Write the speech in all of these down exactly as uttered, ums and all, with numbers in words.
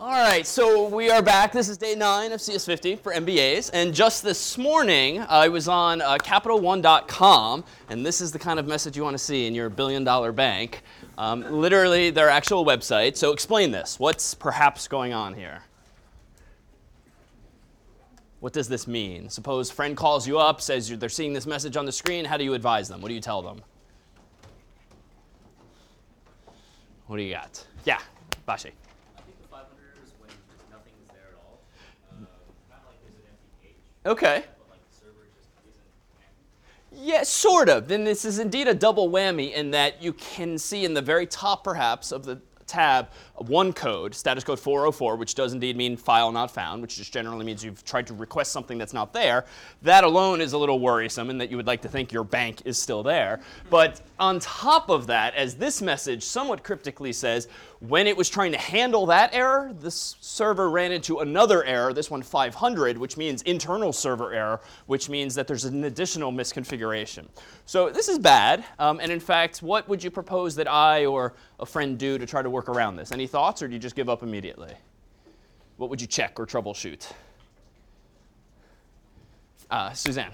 All right, so we are back. This is day nine of C S fifty for M B As. And just this morning, I was on uh, Capital One dot com, and this is the kind of message you want to see in your billion dollar bank. Um, literally, their actual website. So explain this. What's perhaps going on here? What does this mean? Suppose a friend calls you up, says they're seeing this message on the screen. How do you advise them? What do you tell them? What do you got? Yeah, Bashi. Okay. Yeah, sort of. And this is indeed a double whammy in that you can see in the very top, perhaps, of the tab one code, status code four oh four, which does indeed mean file not found, which just generally means you've tried to request something that's not there. That alone is a little worrisome in that you would like to think your bank is still there. But on top of that, as this message somewhat cryptically says, when it was trying to handle that error, this server ran into another error, this one five hundred, which means internal server error, which means that there's an additional misconfiguration. So this is bad. Um, and in fact, what would you propose that I or a friend do to try to work around this? Any thoughts, or do you just give up immediately? What would you check or troubleshoot? Uh, Suzanne.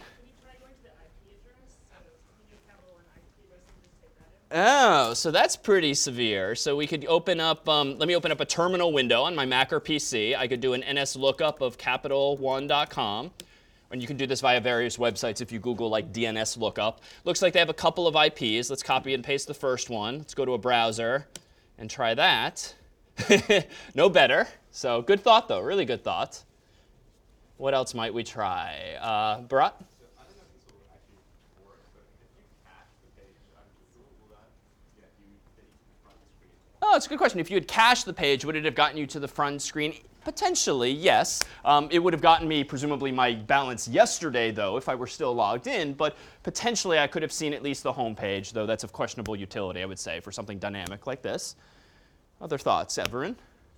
Oh, so that's pretty severe. So we could open up, um, let me open up a terminal window on my Mac or P C. I could do an N S lookup of Capital One dot com. And you can do this via various websites if you Google like D N S lookup. Looks like they have a couple of I Ps. Let's copy and paste the first one. Let's go to a browser and try that. No better. So good thought, though. Really good thought. What else might we try? Uh, Bharat? Oh, it's a good question. If you had cached the page, would it have gotten you to the front screen? Potentially, yes. Um, it would have gotten me, presumably, my balance yesterday, though, if I were still logged in. But potentially, I could have seen at least the home page, though that's of questionable utility, I would say, for something dynamic like this. Other thoughts, Everin?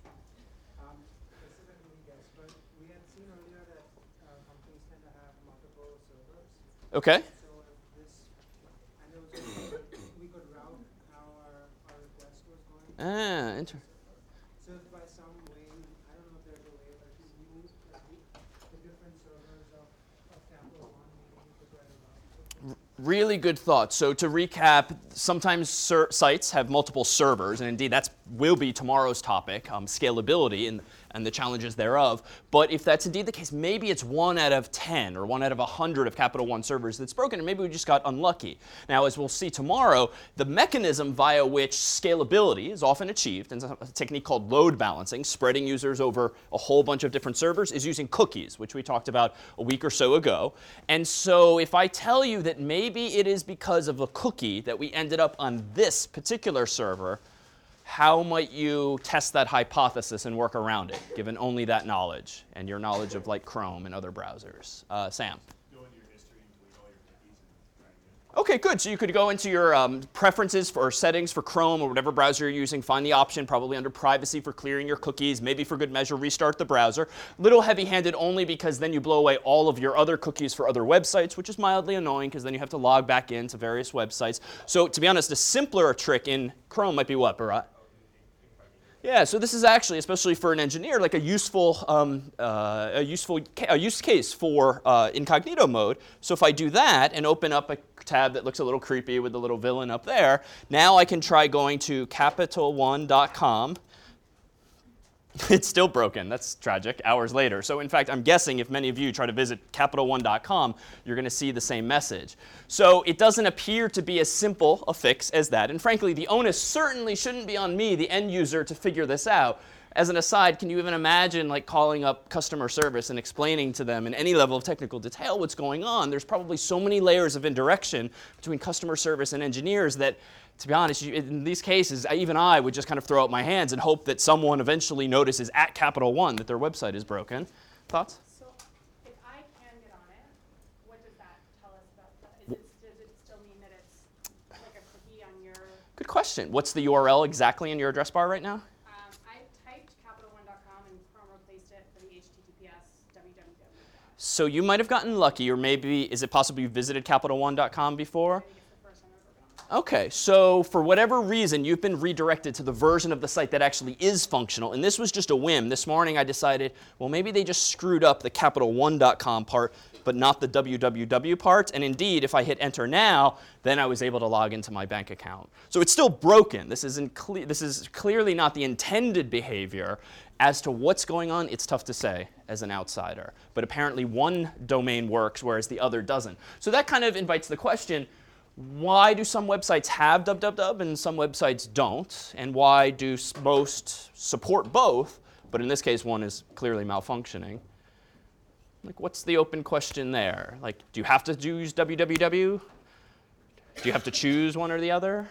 Um, this is a new guess, but we had seen earlier that uh, companies tend to have multiple servers. OK. So if this, I know we could route how our, our request was going. Ah, interesting. So if by some way, I don't know if there's a way, but if you knew uh, the, the different servers of, of Capital One, maybe you could write a route. Really good thought. So to recap, sometimes ser sites have multiple servers, and indeed that will be tomorrow's topic, um, scalability and, and the challenges thereof. But if that's indeed the case, maybe it's one out of ten or one out of one hundred of Capital One servers that's broken, and maybe we just got unlucky. Now, as we'll see tomorrow, the mechanism via which scalability is often achieved, and a technique called load balancing, spreading users over a whole bunch of different servers, is using cookies, which we talked about a week or so ago. And so if I tell you that maybe Maybe it is because of a cookie that we ended up on this particular server, how might you test that hypothesis and work around it, given only that knowledge and your knowledge of like Chrome and other browsers? Uh, Sam? Go into your history and delete all your cookies and try again. OK, good. So you could go into your um, preferences for, or settings for Chrome or whatever browser you're using, find the option, probably under privacy, for clearing your cookies, maybe for good measure, restart the browser. Little heavy-handed only because then you blow away all of your other cookies for other websites, which is mildly annoying because then you have to log back into various websites. So to be honest, a simpler trick in Chrome might be what, Bharat? Yeah, so this is actually, especially for an engineer, like a useful, um, uh, a useful a use case for uh, incognito mode. So if I do that and open up a tab that looks a little creepy with the little villain up there, now I can try going to Capital One dot com. It's still broken. That's tragic, hours later. So in fact, I'm guessing if many of you try to visit Capital One dot com, you're going to see the same message. So it doesn't appear to be as simple a fix as that. And frankly, the onus certainly shouldn't be on me, the end user, to figure this out. As an aside, can you even imagine like calling up customer service and explaining to them in any level of technical detail what's going on? There's probably so many layers of indirection between customer service and engineers that, to be honest, in these cases, even I would just kind of throw up my hands and hope that someone eventually notices at Capital One that their website is broken. Thoughts? So if I can get on it, what does that tell us about that? Is it, does it still mean that it's like a cookie on your? Good question. What's the U R L exactly in your address bar right now? Um, I typed Capital One dot com and Chrome replaced it for the H T T P S www. So you might have gotten lucky, or maybe is it possible you visited Capital One dot com before? I think it's the first time I've ever been on. Okay, so for whatever reason, you've been redirected to the version of the site that actually is functional. And this was just a whim. This morning I decided, well, maybe they just screwed up the capital one dot com part, but not the www part. And indeed, if I hit enter now, then I was able to log into my bank account. So it's still broken. This isn't cle- this is clearly not the intended behavior. As to what's going on, it's tough to say as an outsider. But apparently one domain works, whereas the other doesn't. So that kind of invites the question, why do some websites have www and some websites don't? And why do s- most support both, but in this case one is clearly malfunctioning? Like, what's the open question there? Like, do you have to use www? Do you have to choose one or the other?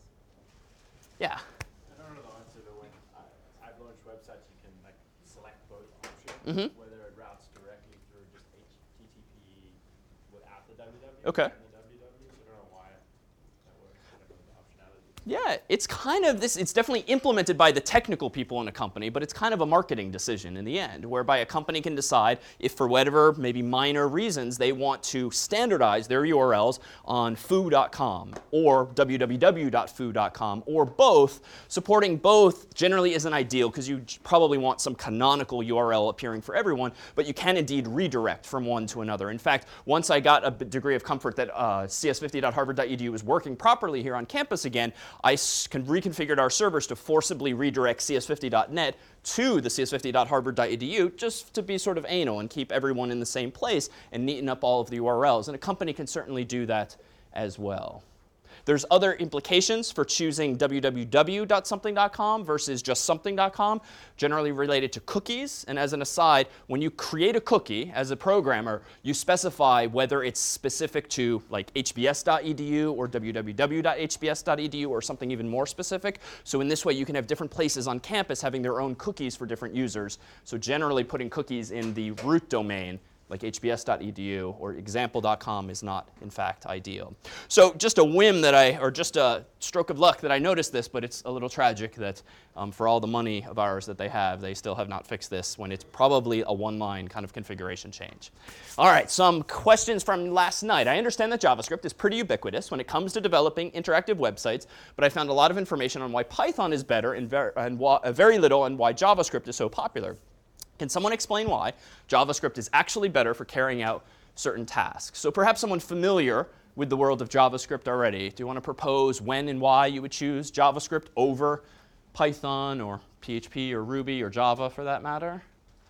Yeah. I don't know the answer to when I, I've launched websites, you can like select both options, Mhm. whether it routes directly through just H T T P without the www Okay. and the www. So I don't know why that works. I don't know the optionality. Yeah, it's kind of this, it's definitely implemented by the technical people in a company, but it's kind of a marketing decision in the end, whereby a company can decide if for whatever maybe minor reasons they want to standardize their U R Ls on foo dot com or w w w dot foo dot com or both. Supporting both generally isn't ideal because you j- probably want some canonical U R L appearing for everyone, but you can indeed redirect from one to another. In fact, once I got a b- degree of comfort that uh, c s fifty dot harvard dot e d u was working properly here on campus again, I s- con- reconfigured our servers to forcibly redirect c s fifty dot net to the c s fifty dot harvard dot e d u just to be sort of anal and keep everyone in the same place and neaten up all of the U R Ls. And a company can certainly do that as well. There's other implications for choosing w w w dot something dot com versus just something dot com, generally related to cookies. And as an aside, when you create a cookie as a programmer, you specify whether it's specific to like h b s dot e d u or w w w dot h b s dot e d u or something even more specific. So in this way, you can have different places on campus having their own cookies for different users. So generally putting cookies in the root domain like h b s dot e d u or example dot com is not, in fact, ideal. So just a whim that I, or just a stroke of luck that I noticed this, but it's a little tragic that um, for all the money of ours that they have, they still have not fixed this when it's probably a one-line kind of configuration change. All right, some questions from last night. I understand that JavaScript is pretty ubiquitous when it comes to developing interactive websites, but I found a lot of information on why Python is better and, ver and why, uh, very little on why JavaScript is so popular. Can someone explain why JavaScript is actually better for carrying out certain tasks? So perhaps someone familiar with the world of JavaScript already. Do you want to propose when and why you would choose JavaScript over Python or P H P or Ruby or Java for that matter?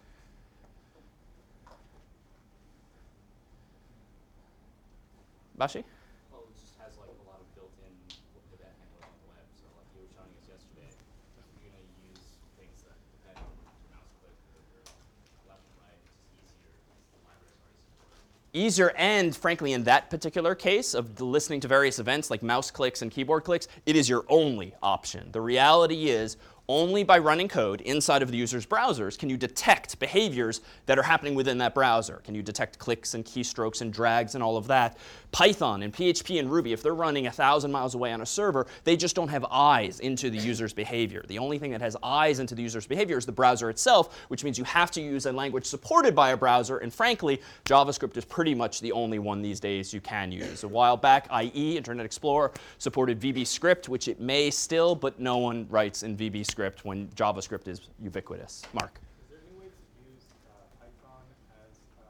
Bashi? Well, it just has like a lot of built-in event handlers on the web. So like you were showing us yesterday, you're going to use things that depend on your mouse click with your left and right. It's just easier. The libraries already support. Easier, and frankly, in that particular case of the listening to various events like mouse clicks and keyboard clicks, it is your only option. The reality is, only by running code inside of the user's browsers can you detect behaviors that are happening within that browser. Can you detect clicks and keystrokes and drags and all of that? Python and P H P and Ruby, if they're running a thousand miles away on a server, they just don't have eyes into the user's behavior. The only thing that has eyes into the user's behavior is the browser itself, which means you have to use a language supported by a browser. And frankly, JavaScript is pretty much the only one these days you can use. A while back, I E, Internet Explorer, supported V B Script, which it may still, but no one writes in V B Script when JavaScript is ubiquitous. Mark? Is there any way to use uh, Python as uh,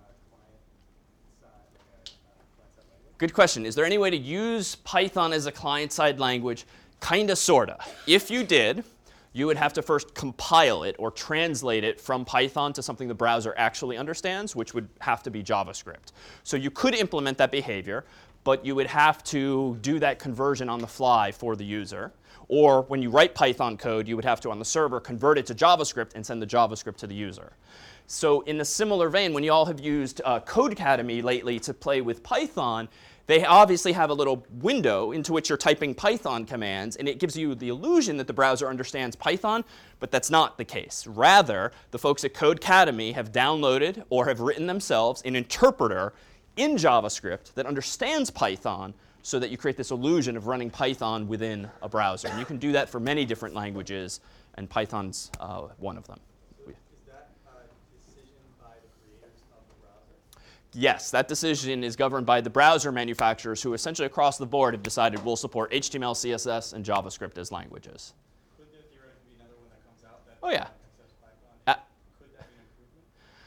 client side, like a uh, client side language? Good question. Is there any way to use Python as a client-side language? Kinda, sorta. If you did, you would have to first compile it or translate it from Python to something the browser actually understands, which would have to be JavaScript. So you could implement that behavior, but you would have to do that conversion on the fly for the user. Or when you write Python code, you would have to, on the server, convert it to JavaScript and send the JavaScript to the user. So in a similar vein, when you all have used uh, Codecademy lately to play with Python, they obviously have a little window into which you're typing Python commands, and it gives you the illusion that the browser understands Python, but that's not the case. Rather, the folks at Codecademy have downloaded or have written themselves an interpreter in JavaScript that understands Python, so that you create this illusion of running Python within a browser. And you can do that for many different languages, and Python's uh, one of them. So is that a decision by the creators of the browser? Yes, that decision is governed by the browser manufacturers who essentially across the board have decided we'll support H T M L, C S S, and JavaScript as languages. Could there theoretically be another one that comes out that Oh, yeah. accepts Python? Uh, Could that be an improvement?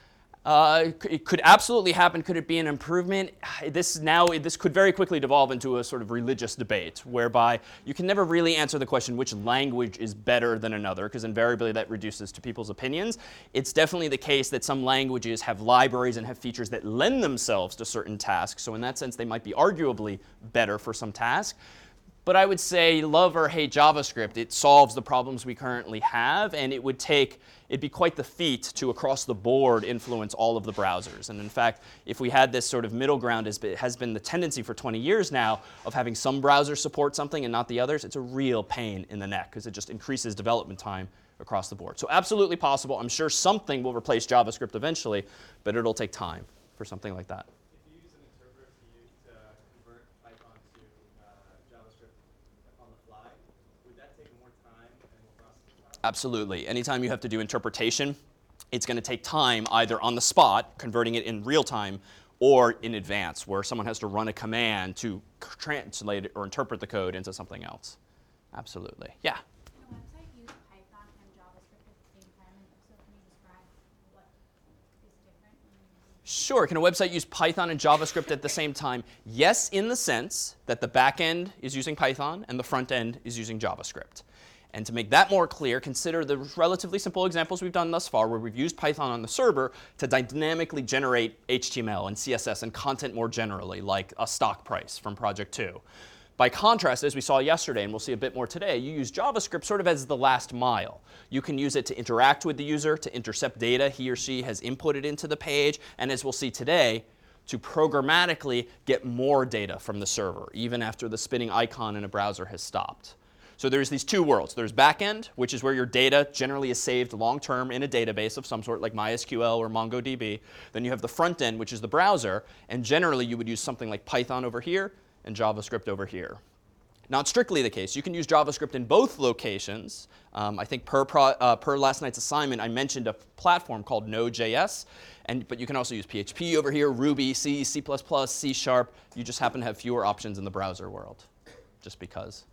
Uh, c- it could absolutely happen. Could it be an improvement? This now this could very quickly devolve into a sort of religious debate, whereby you can never really answer the question which language is better than another, because invariably that reduces to people's opinions. It's definitely the case that some languages have libraries and have features that lend themselves to certain tasks. So in that sense, they might be arguably better for some tasks. But I would say, love or hate JavaScript, it solves the problems we currently have, and it would take, it'd be quite the feat to across the board influence all of the browsers. And in fact, if we had this sort of middle ground, as it has been the tendency for twenty years now, of having some browsers support something and not the others, it's a real pain in the neck, because it just increases development time across the board. So absolutely possible. I'm sure something will replace JavaScript eventually, but it'll take time for something like that. If you use an interpreter to use to convert Python to uh, JavaScript on the fly, would that take more time and more processing time? Absolutely. Anytime you have to do interpretation, it's going to take time either on the spot, converting it in real time, or in advance, where someone has to run a command to c- translate it or interpret the code into something else. Absolutely. Yeah? Can a website use Python and JavaScript at the same time? And if so, can you describe what is different? Sure. Can a website use Python and JavaScript at the same time? Yes, in the sense that the back end is using Python and the front end is using JavaScript. And to make that more clear, consider the relatively simple examples we've done thus far, where we've used Python on the server to dynamically generate H T M L and C S S and content more generally, like a stock price from Project two. By contrast, as we saw yesterday, and we'll see a bit more today, you use JavaScript sort of as the last mile. You can use it to interact with the user, to intercept data he or she has inputted into the page, and as we'll see today, to programmatically get more data from the server, even after the spinning icon in a browser has stopped. So there's these two worlds. There's backend, which is where your data generally is saved long-term in a database of some sort, like MySQL or MongoDB. Then you have the front end, which is the browser, and generally you would use something like Python over here and JavaScript over here. Not strictly the case. You can use JavaScript in both locations. Um, I think per, pro, uh, per last night's assignment, I mentioned a platform called Node.js, and, but you can also use P H P over here, Ruby, C, C plus plus, C Sharp. You just happen to have fewer options in the browser world, just because.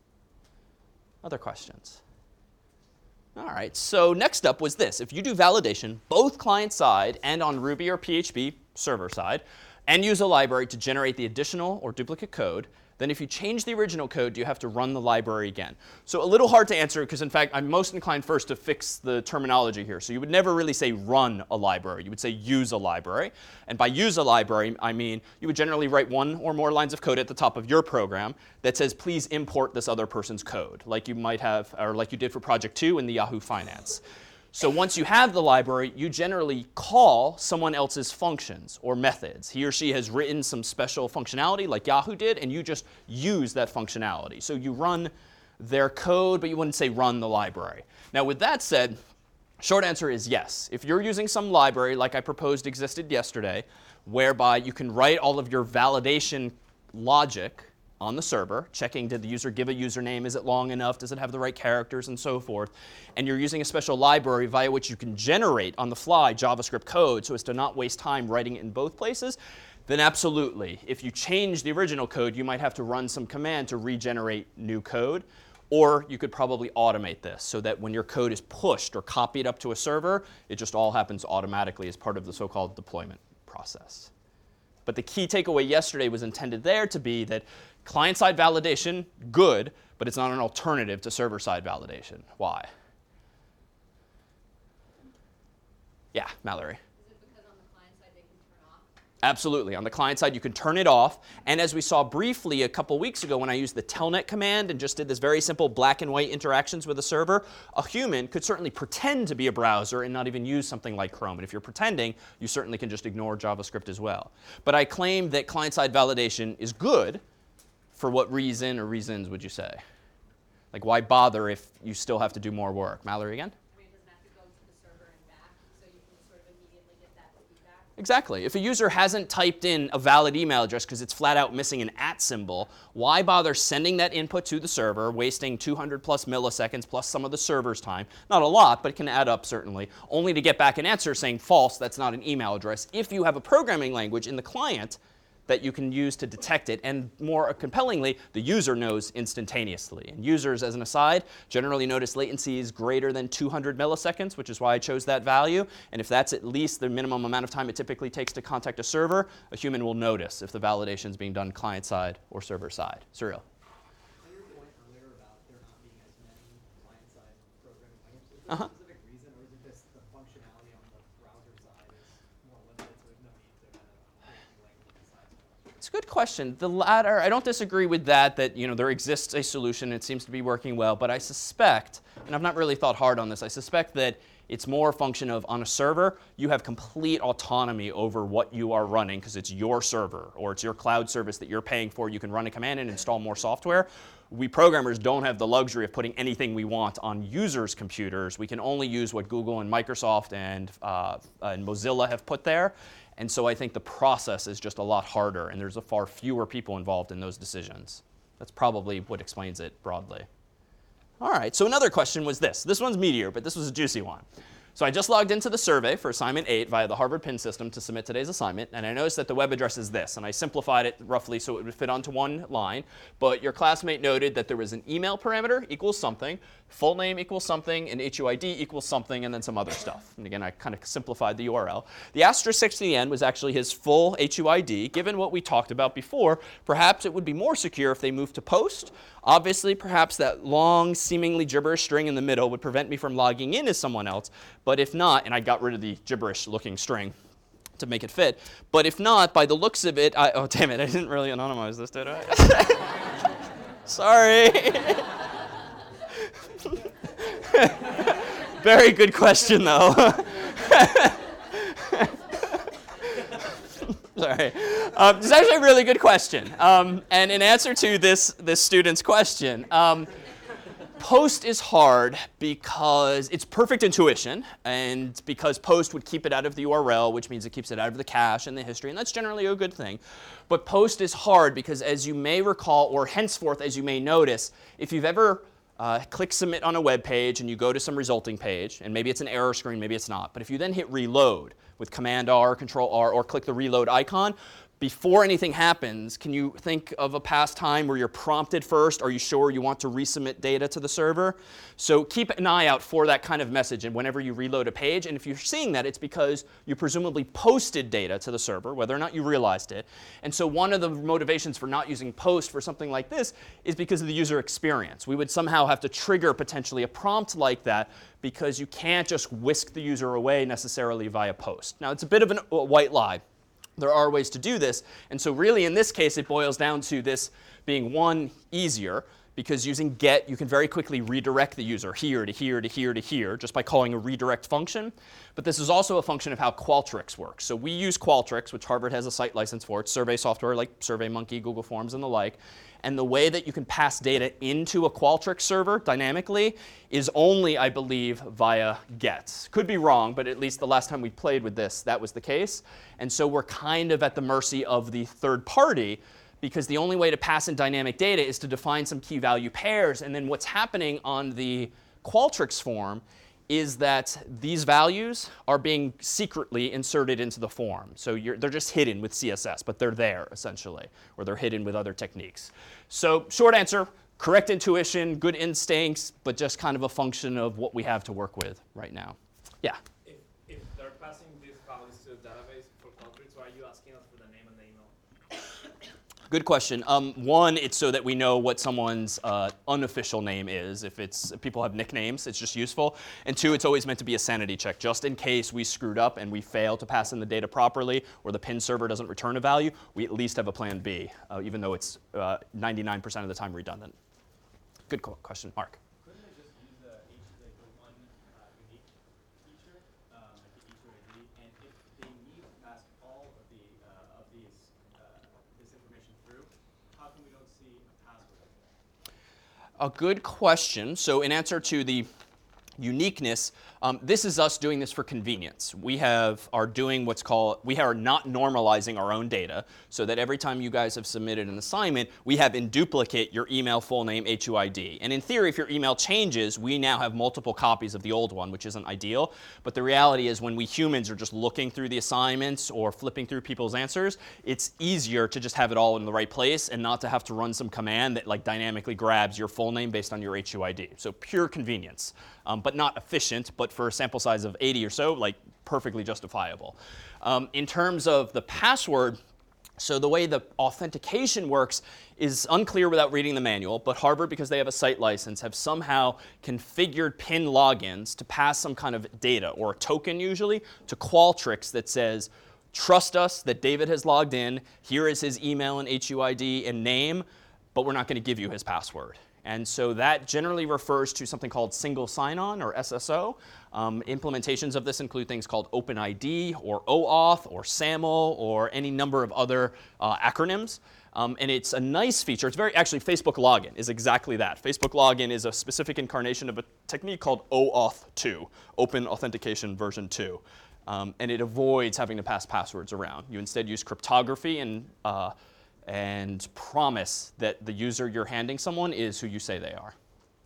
Other questions? All right, so next up was this. If you do validation both client side and on Ruby or P H P server side, and use a library to generate the additional or duplicate code, then if you change the original code, you have to run the library again. So a little hard to answer, because in fact, I'm most inclined first to fix the terminology here. So you would never really say run a library. You would say use a library. And by use a library, I mean you would generally write one or more lines of code at the top of your program that says, please import this other person's code, like you might have, or like you did for Project two in the Yahoo Finance. So once you have the library, you generally call someone else's functions or methods. He or she has written some special functionality like Yahoo did, and you just use that functionality. So you run their code, but you wouldn't say run the library. Now with that said, short answer is yes. If you're using some library like I proposed existed yesterday, whereby you can write all of your validation logic on the server, checking did the user give a username, is it long enough, does it have the right characters, and so forth, and you're using a special library via which you can generate on the fly JavaScript code so as to not waste time writing it in both places, then absolutely. If you change the original code, you might have to run some command to regenerate new code, or you could probably automate this so that when your code is pushed or copied up to a server, it just all happens automatically as part of the so-called deployment process. But the key takeaway yesterday was intended there to be that client-side validation, good, but it's not an alternative to server-side validation. Why? Yeah, Mallory. Is it because on the client side they can turn off? Absolutely. On the client side, you can turn it off. And as we saw briefly a couple weeks ago when I used the telnet command and just did this very simple black and white interactions with a server, a human could certainly pretend to be a browser and not even use something like Chrome. And if you're pretending, you certainly can just ignore JavaScript as well. But I claim that client-side validation is good. For what reason or reasons would you say? Like, why bother if you still have to do more work? Mallory again? I mean, it doesn't have to go to the server and back, so you can sort of immediately get that feedback. Exactly. If a user hasn't typed in a valid email address because it's flat out missing an at symbol, why bother sending that input to the server, wasting two hundred plus milliseconds plus some of the server's time? Not a lot, but it can add up certainly, only to get back an answer saying false, that's not an email address, if you have a programming language in the client that you can use to detect it. And more compellingly, the user knows instantaneously. And users, as an aside, generally notice latency is greater than two hundred milliseconds, which is why I chose that value. And if that's at least the minimum amount of time it typically takes to contact a server, a human will notice if the validation is being done client side or server side. Surreal. To your point earlier about there not being as many client-side programming languages, is there Uh-huh. a specific reason, or is it just the functionality on the browser side is more limited, so there's no need to kind of create new languages besides that? It's a good question. The latter, I don't disagree with that, that you know, there exists a solution. It seems to be working well. But I suspect, and I've not really thought hard on this, I suspect that it's more a function of on a server, you have complete autonomy over what you are running because it's your server or it's your cloud service that you're paying for. You can run a command and install more software. We programmers don't have the luxury of putting anything we want on users' computers. We can only use what Google and Microsoft and, uh, and Mozilla have put there. And so I think the process is just a lot harder, and there's a far fewer people involved in those decisions. That's probably what explains it broadly. All right, so another question was this. This one's meatier, but this was a juicy one. So I just logged into the survey for assignment eight via the Harvard Pin system to submit today's assignment, and I noticed that the web address is this, and I simplified it roughly so it would fit onto one line. But your classmate noted that there was an email parameter equals something, full name equals something, and H U I D equals something, and then some other stuff. And again, I kind of simplified the U R L. The asterisk at the end was actually his full H U I D. Given what we talked about before, perhaps it would be more secure if they moved to post. Obviously, perhaps that long, seemingly gibberish string in the middle would prevent me from logging in as someone else. But if not, and I got rid of the gibberish-looking string to make it fit. But if not, by the looks of it, I, oh, damn it, I didn't really anonymize this, did I? Sorry. Very good question, though. Sorry. Um, it's actually a really good question. Um, and in answer to this, this student's question, um, post is hard because it's perfect intuition, and because post would keep it out of the U R L, which means it keeps it out of the cache and the history, and that's generally a good thing. But post is hard because, as you may recall, or henceforth, as you may notice, if you've ever uh, clicked submit on a web page and you go to some resulting page, and maybe it's an error screen, maybe it's not, but if you then hit reload with Command R, Control R, or click the reload icon, before anything happens, can you think of a past time where you're prompted first? Are you sure you want to resubmit data to the server? So keep an eye out for that kind of message and whenever you reload a page. And if you're seeing that, it's because you presumably posted data to the server, whether or not you realized it. And so one of the motivations for not using post for something like this is because of the user experience. We would somehow have to trigger potentially a prompt like that because you can't just whisk the user away necessarily via post. Now, it's a bit of an, a white lie. There are ways to do this. And so really, in this case, it boils down to this being, one, easier, because using get, you can very quickly redirect the user here to here to here to here just by calling a redirect function. But this is also a function of how Qualtrics works. So we use Qualtrics, which Harvard has a site license for. It's survey software like SurveyMonkey, Google Forms, and the like. And the way that you can pass data into a Qualtrics server dynamically is only, I believe, via get. Could be wrong, but at least the last time we played with this, that was the case. And so we're kind of at the mercy of the third party, because the only way to pass in dynamic data is to define some key value pairs. And then what's happening on the Qualtrics form is that these values are being secretly inserted into the form. So you're, they're just hidden with C S S, but they're there, essentially, or they're hidden with other techniques. So short answer, correct intuition, good instincts, but just kind of a function of what we have to work with right now. Yeah? If, if they're passing these values to the database for Qualtrics, why are you asking us for the name and the email? Good question. Um, one, it's so that we know what someone's uh, unofficial name is. If it's if people have nicknames, it's just useful. And two, it's always meant to be a sanity check, just in case we screwed up and we fail to pass in the data properly, or the pin server doesn't return a value. We at least have a plan B, uh, even though it's uh, ninety-nine percent of the time redundant. Good question, Mark. Couldn't I just use the H, like the one uh, unique feature, um, like the H U I D, and if they need to pass all of the uh, of these uh, this information through, how come we don't see a password? A good question. So in answer to the uniqueness, Um, this is us doing this for convenience. We have are doing what's called, we are not normalizing our own data so that every time you guys have submitted an assignment, we have in duplicate your email, full name, H U I D. And in theory, if your email changes, we now have multiple copies of the old one, which isn't ideal. But the reality is when we humans are just looking through the assignments or flipping through people's answers, it's easier to just have it all in the right place and not to have to run some command that like dynamically grabs your full name based on your H U I D. So pure convenience, um, but not efficient, but for a sample size of eighty or so, like perfectly justifiable. Um, in terms of the password, so the way the authentication works is unclear without reading the manual, but Harvard, because they have a site license, have somehow configured PIN logins to pass some kind of data, or a token usually, to Qualtrics that says, trust us that David has logged in, here is his email and H U I D and name, but we're not going to give you his password. And so that generally refers to something called single sign-on, or S S O. Um, implementations of this include things called OpenID, or OAuth, or SAML, or any number of other uh, acronyms. Um, and it's a nice feature. It's very, actually, Facebook Login is exactly that. Facebook Login is a specific incarnation of a technique called OAuth two, Open Authentication version two. Um, and it avoids having to pass passwords around. You instead use cryptography and uh, and promise that the user you're handing someone is who you say they are?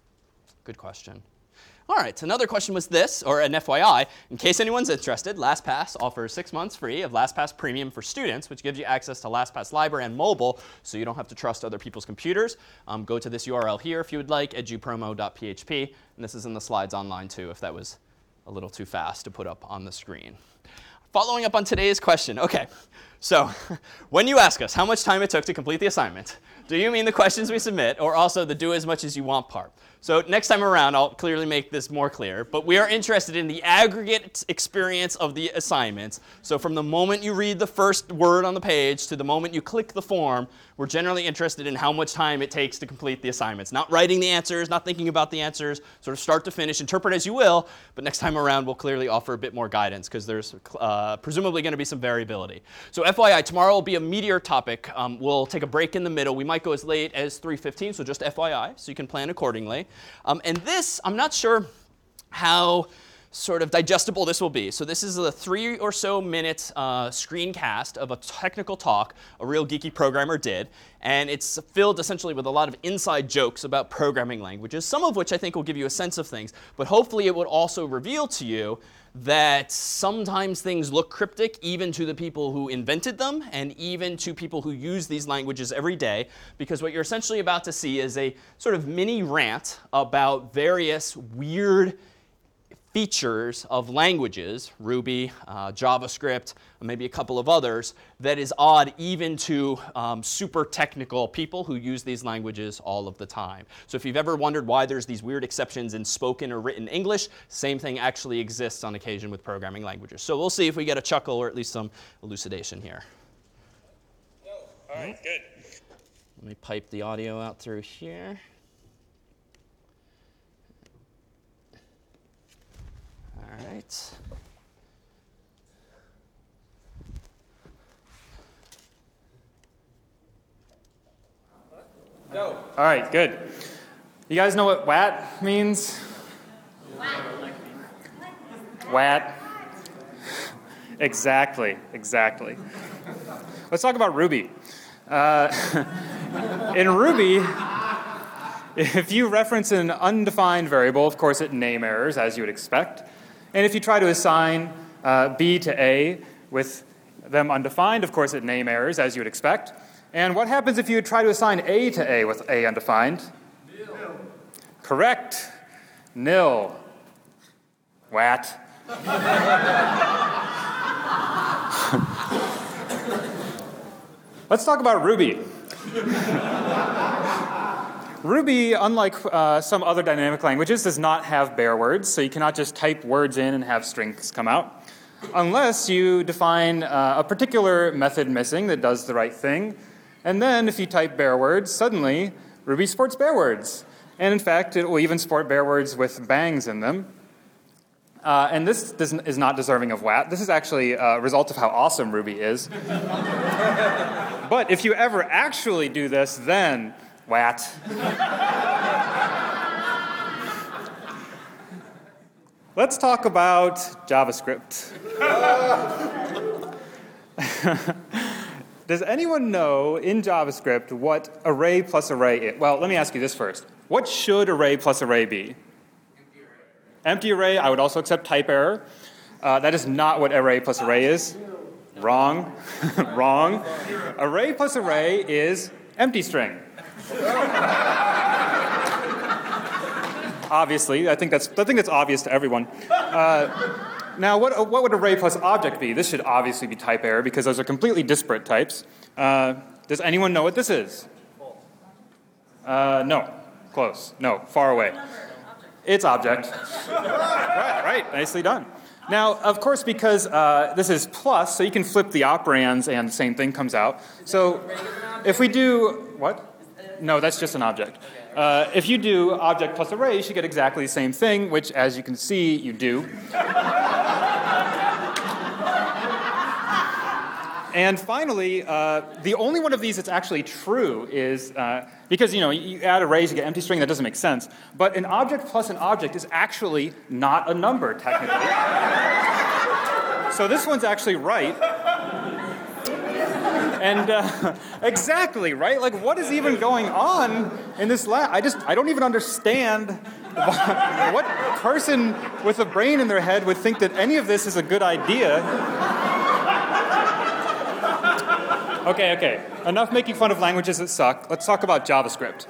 Good question. All right, another question was this, or an F Y I. In case anyone's interested, LastPass offers six months free of LastPass Premium for students, which gives you access to LastPass Library and mobile, so you don't have to trust other people's computers. Um, go to this U R L here if you would like, edupromo dot P H P. And this is in the slides online, too, if that was a little too fast to put up on the screen. Following up on today's question. OK, so when you ask us how much time it took to complete the assignment, do you mean the questions we submit, or also the do as much as you want part? So next time around, I'll clearly make this more clear. But we are interested in the aggregate experience of the assignments. So from the moment you read the first word on the page to the moment you click the form, we're generally interested in how much time it takes to complete the assignments. Not writing the answers, not thinking about the answers, sort of start to finish, interpret as you will. But next time around, we'll clearly offer a bit more guidance, because there's uh, presumably going to be some variability. So F Y I, tomorrow will be a meteor topic. Um, we'll take a break in the middle. We might go as late as three fifteen, so just F Y I, so you can plan accordingly. Um, and this, I'm not sure how sort of digestible this will be. So this is a three or so minute uh, screencast of a technical talk a real geeky programmer did. And it's filled essentially with a lot of inside jokes about programming languages, some of which I think will give you a sense of things. But hopefully it would also reveal to you that sometimes things look cryptic even to the people who invented them and even to people who use these languages every day, because what you're essentially about to see is a sort of mini rant about various weird features of languages, Ruby, uh, JavaScript, maybe a couple of others, that is odd even to um, super technical people who use these languages all of the time. So if you've ever wondered why there's these weird exceptions in spoken or written English, same thing actually exists on occasion with programming languages. So we'll see if we get a chuckle or at least some elucidation here. All right, good. Let me pipe the audio out through here. All right. Go. All right, good. You guys know what W A T means? W A T. Exactly, exactly. Let's talk about Ruby. Uh, in Ruby, if you reference an undefined variable, of course it name errors, as you would expect. And if you try to assign uh, B to A with them undefined, of course it name errors, as you would expect. And what happens if you try to assign A to A with A undefined? Nil. Correct. Nil. W A T. Let's talk about Ruby. Ruby, unlike uh, some other dynamic languages, does not have bare words, so you cannot just type words in and have strings come out, unless you define uh, a particular method missing that does the right thing. And then if you type bare words, suddenly Ruby supports bare words. And in fact, it will even support bare words with bangs in them. Uh, and this does, is not deserving of W A T. This is actually a result of how awesome Ruby is. But if you ever actually do this, then W A T. Let's talk about JavaScript. Does anyone know in JavaScript what array plus array is? Well, let me ask you this first. What should array plus array be? Empty array. Empty array, I would also accept type error. Uh, that is not what array plus array is. Wrong. Wrong. Array plus array is empty string. Obviously, I think that's I think that's obvious to everyone. Uh, now, what what would array plus object be? This should obviously be type error because those are completely disparate types. Uh, does anyone know what this is? Uh, no. Close. No. Far away. It's object. Right. Right. Nicely done. Now, of course, because uh, this is plus, so you can flip the operands and the same thing comes out. So if we do, what? No, that's just an object. Uh, if you do object plus array, you should get exactly the same thing, which, as you can see, you do. And finally, uh, the only one of these that's actually true is, uh, because, you know, you add arrays, you get empty string, that doesn't make sense. But an object plus an object is actually not a number, technically. So this one's actually right. And uh, exactly, right? Like, what is even going on in this lab? I just, I don't even understand what person with a brain in their head would think that any of this is a good idea. Okay, okay. Enough making fun of languages that suck. Let's talk about JavaScript.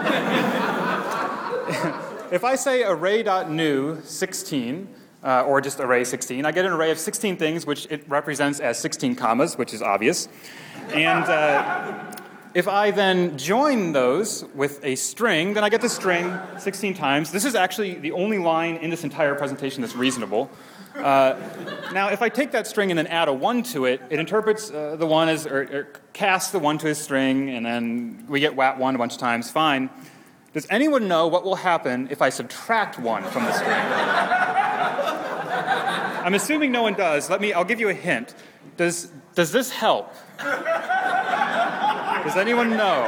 If I say array.new sixteen, uh, or just array sixteen, I get an array of sixteen things, which it represents as sixteen commas, which is obvious. And uh, if I then join those with a string, then I get the string sixteen times. This is actually the only line in this entire presentation that's reasonable. Uh, now, if I take that string and then add a one to it, it interprets uh, the one as, or, or casts the one to a string, and then we get wat one a bunch of times. Fine. Does anyone know what will happen if I subtract one from the string? I'm assuming no one does. Let me. I'll give you a hint. Does does this help? Does anyone know?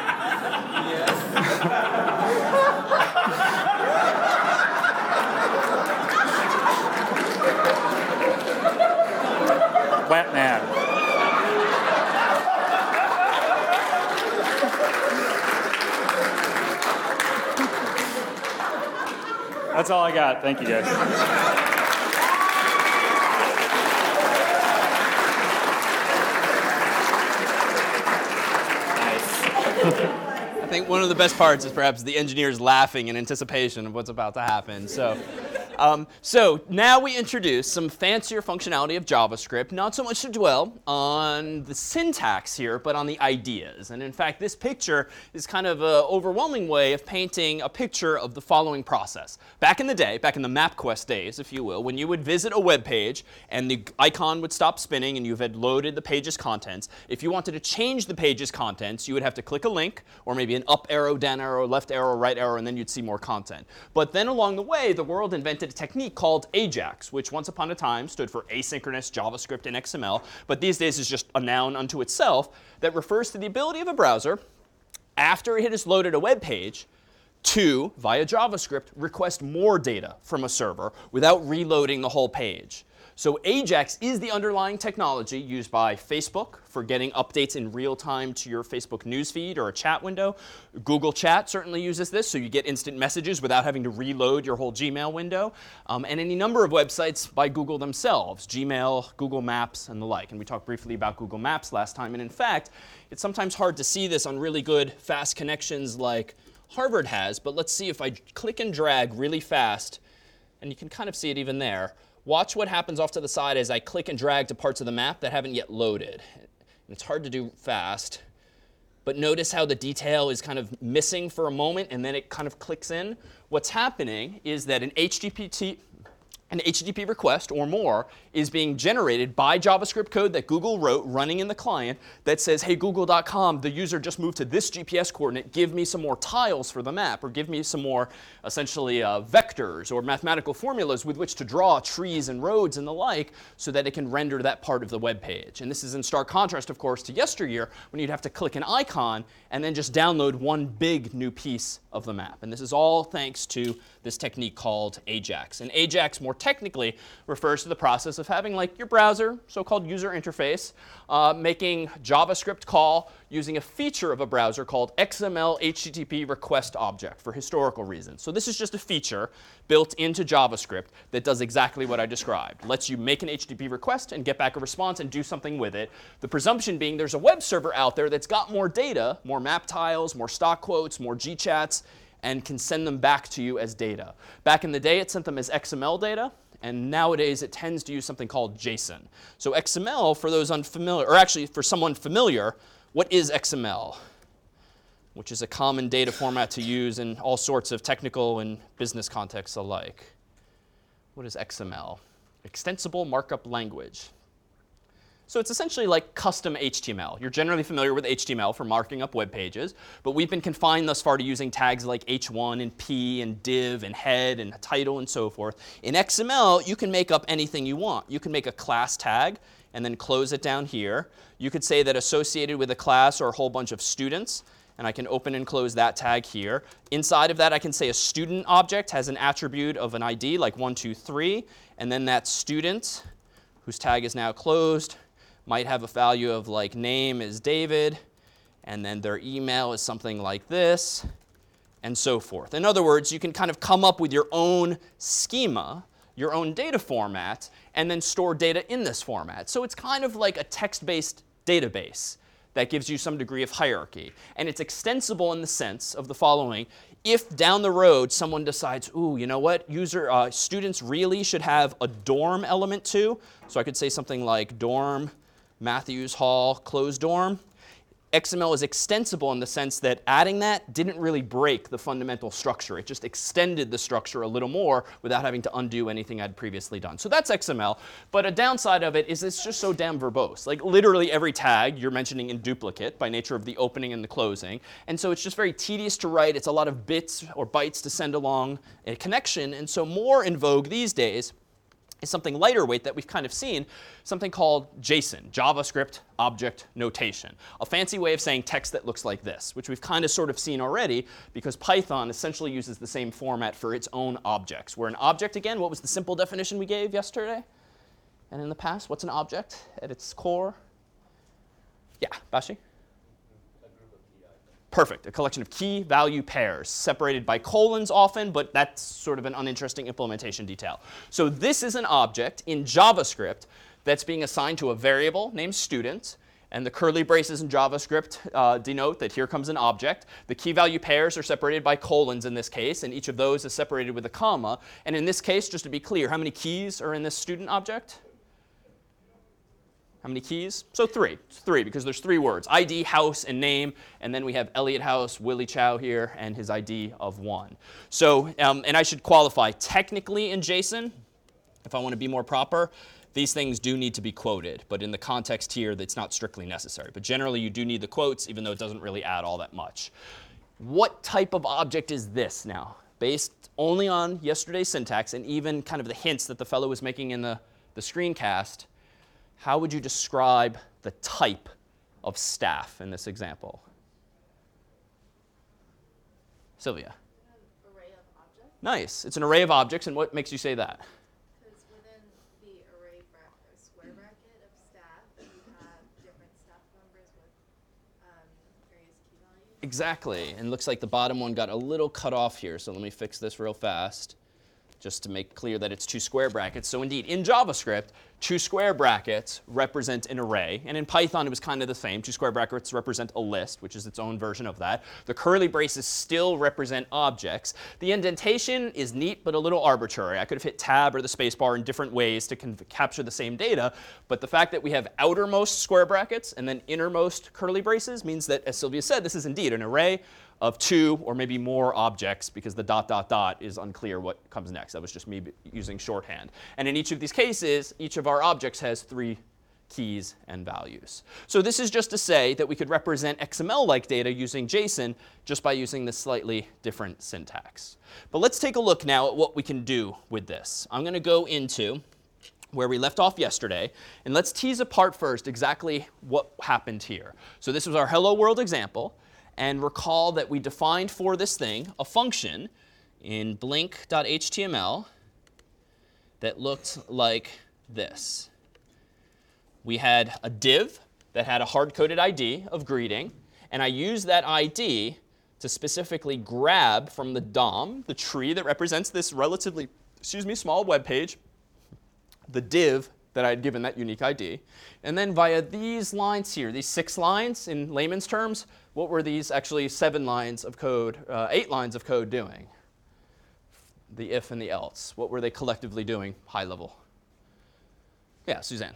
Wet man. That's all I got. Thank you, guys. I think one of the best parts is perhaps the engineers laughing in anticipation of what's about to happen. So, um, so now we introduce some fancier functionality of JavaScript, not so much to dwell on the syntax here, but on the ideas. And in fact, this picture is kind of an overwhelming way of painting a picture of the following process. Back in the day, back in the MapQuest days, if you will, when you would visit a web page and the icon would stop spinning and you had loaded the page's contents, if you wanted to change the page's contents, you would have to click a link, or maybe an up arrow, down arrow, left arrow, right arrow, and then you'd see more content. But then along the way, the world invented a technique called AJAX, which once upon a time stood for asynchronous JavaScript and X M L, but these days is just a noun unto itself that refers to the ability of a browser, after it has loaded a web page, to, via JavaScript, request more data from a server without reloading the whole page. So AJAX is the underlying technology used by Facebook for getting updates in real time to your Facebook newsfeed or a chat window. Google Chat certainly uses this, so you get instant messages without having to reload your whole Gmail window. Um, and any number of websites by Google themselves, Gmail, Google Maps, and the like. And we talked briefly about Google Maps last time. And in fact, it's sometimes hard to see this on really good, fast connections like Harvard has. But let's see if I click and drag really fast, and you can kind of see it even there. Watch what happens off to the side as I click and drag to parts of the map that haven't yet loaded. And it's hard to do fast, but notice how the detail is kind of missing for a moment, and then it kind of clicks in. What's happening is that an H T T P, an H T T P request or more is being generated by JavaScript code that Google wrote running in the client that says, hey, google dot com, the user just moved to this G P S coordinate. Give me some more tiles for the map, or give me some more, essentially, uh, vectors or mathematical formulas with which to draw trees and roads and the like, so that it can render that part of the web page. And this is in stark contrast, of course, to yesteryear, when you'd have to click an icon and then just download one big new piece of the map. And this is all thanks to this technique called AJAX. And AJAX more technically refers to the process of having like your browser, so-called user interface, uh, making JavaScript call using a feature of a browser called X M L H T T P request object for historical reasons. So this is just a feature built into JavaScript that does exactly what I described. Lets you make an H T T P request and get back a response and do something with it. The presumption being there's a web server out there that's got more data, more map tiles, more stock quotes, more G chats, and can send them back to you as data. Back in the day, it sent them as X M L data. And nowadays, it tends to use something called JSON. So X M L, for those unfamiliar, or actually for someone familiar, what is X M L? Which is a common data format to use in all sorts of technical and business contexts alike. What is X M L? Extensible Markup Language. So it's essentially like custom H T M L. You're generally familiar with H T M L for marking up web pages, but we've been confined thus far to using tags like H one and P and div and head and title and so forth. In X M L, you can make up anything you want. You can make a class tag and then close it down here. You could say that associated with a class are a whole bunch of students, and I can open and close that tag here. Inside of that, I can say a student object has an attribute of an I D like one, two, three, and then that student, whose tag is now closed, might have a value of like name is David, and then their email is something like this, and so forth. In other words, you can kind of come up with your own schema, your own data format, and then store data in this format. So it's kind of like a text-based database that gives you some degree of hierarchy. And it's extensible in the sense of the following. If down the road someone decides, ooh, you know what, user uh, students really should have a dorm element too. So I could say something like dorm Matthews Hall closed dorm. X M L is extensible in the sense that adding that didn't really break the fundamental structure. It just extended the structure a little more without having to undo anything I'd previously done. So that's X M L. But a downside of it is it's just so damn verbose. Like literally every tag you're mentioning in duplicate by nature of the opening and the closing. And so it's just very tedious to write. It's a lot of bits or bytes to send along a connection. And so more in vogue these days is something lighter weight that we've kind of seen, something called JSON, JavaScript Object Notation, a fancy way of saying text that looks like this, which we've kind of sort of seen already because Python essentially uses the same format for its own objects. Where an object, again, what was the simple definition we gave yesterday and in the past? What's an object at its core? Yeah, Bashi? Perfect. A collection of key value pairs separated by colons often, but that's sort of an uninteresting implementation detail. So this is an object in JavaScript that's being assigned to a variable named student. And the curly braces in JavaScript uh, denote that here comes an object. The key value pairs are separated by colons in this case, and each of those is separated with a comma. And in this case, just to be clear, how many keys are in this student object? How many keys? So three. It's three because there's three words. I D, house, and name. And then we have Elliot House, Willie Chow here, and his I D of one. So, um, and I should qualify, technically in JSON, if I want to be more proper, these things do need to be quoted. But in the context here, that's not strictly necessary. But generally, you do need the quotes, even though it doesn't really add all that much. What type of object is this now? Based only on yesterday's syntax and even kind of the hints that the fellow was making in the, the screencast, how would you describe the type of staff in this example? Sylvia. An array of objects. Nice. It's an array of objects, and what makes you say that? Because within the array bracket, square bracket of staff, you have different staff members with um, various key values. Exactly. And it looks like the bottom one got a little cut off here, so let me fix this real fast just to make clear that it's two square brackets. So indeed, in JavaScript, two square brackets represent an array. And in Python, it was kind of the same. Two square brackets represent a list, which is its own version of that. The curly braces still represent objects. The indentation is neat, but a little arbitrary. I could have hit tab or the space bar in different ways to capture the same data. But the fact that we have outermost square brackets and then innermost curly braces means that, as Sylvia said, this is indeed an array of two or maybe more objects, because the dot, dot, dot is unclear what comes next. That was just me using shorthand. And in each of these cases, each of our objects has three keys and values. So this is just to say that we could represent X M L-like data using JSON just by using this slightly different syntax. But let's take a look now at what we can do with this. I'm going to go into where we left off yesterday, and let's tease apart first exactly what happened here. So this was our hello world example. And recall that we defined for this thing a function in blink.html that looked like this. We had a div that had a hard-coded I D of greeting, and I used that I D to specifically grab from the D O M, the tree that represents this relatively, excuse me, small web page, the div that I had given that unique I D. And then via these lines here, these six lines in layman's terms, what were these actually seven lines of code, uh, eight lines of code doing? The if and the else. What were they collectively doing high level? Yeah, Suzanne.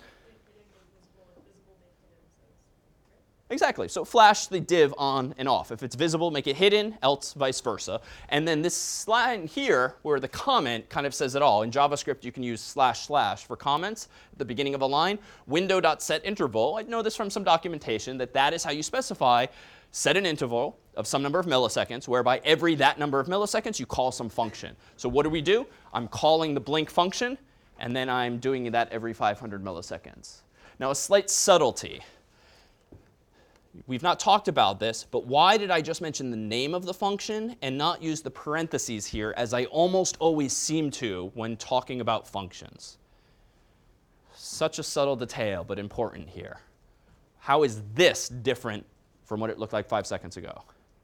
Exactly. So flash the div on and off. If it's visible, make it hidden, else vice versa. And then this line here, where the comment kind of says it all. In JavaScript, you can use slash slash for comments at the beginning of a line. Window.setInterval. I know this from some documentation, that that is how you specify set an interval of some number of milliseconds, whereby every that number of milliseconds, you call some function. So what do we do? I'm calling the blink function, and then I'm doing that every five hundred milliseconds. Now, a slight subtlety. We've not talked about this, but why did I just mention the name of the function and not use the parentheses here, as I almost always seem to when talking about functions? Such a subtle detail, but important here. How is this different from what it looked like five seconds ago?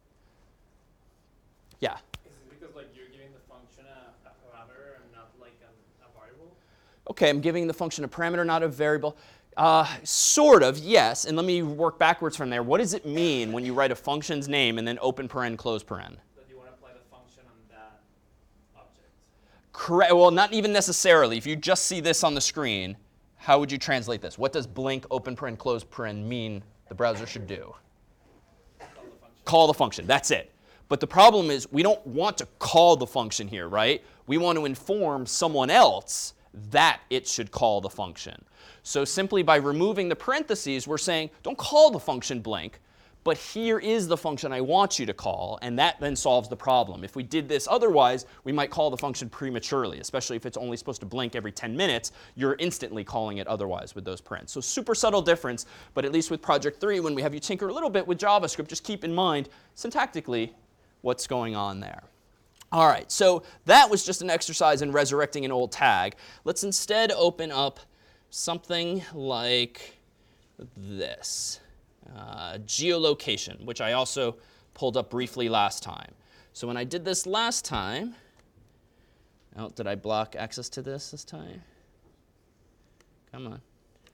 Yeah? Is it because like you're giving the function a, a parameter and not like a, a variable? OK, I'm giving the function a parameter, not a variable. Uh, sort of, yes. And let me work backwards from there. What does it mean when you write a function's name and then open paren, close paren? That you want to apply the function on that object. Correct. Well, not even necessarily. If you just see this on the screen, how would you translate this? What does blink, open paren, close paren mean the browser should do? Call the function. Call the function. That's it. But the problem is we don't want to call the function here, right? We want to inform someone else that it should call the function. So simply by removing the parentheses, we're saying, don't call the function blink, but here is the function I want you to call, and that then solves the problem. If we did this otherwise, we might call the function prematurely, especially if it's only supposed to blink every ten minutes. You're instantly calling it otherwise with those parents. So super subtle difference, but at least with Project three, when we have you tinker a little bit with JavaScript, just keep in mind syntactically what's going on there. All right, so that was just an exercise in resurrecting an old tag. Let's instead open up something like this, uh, geolocation, which I also pulled up briefly last time. So when I did this last time, oh, did I block access to this this time? Come on.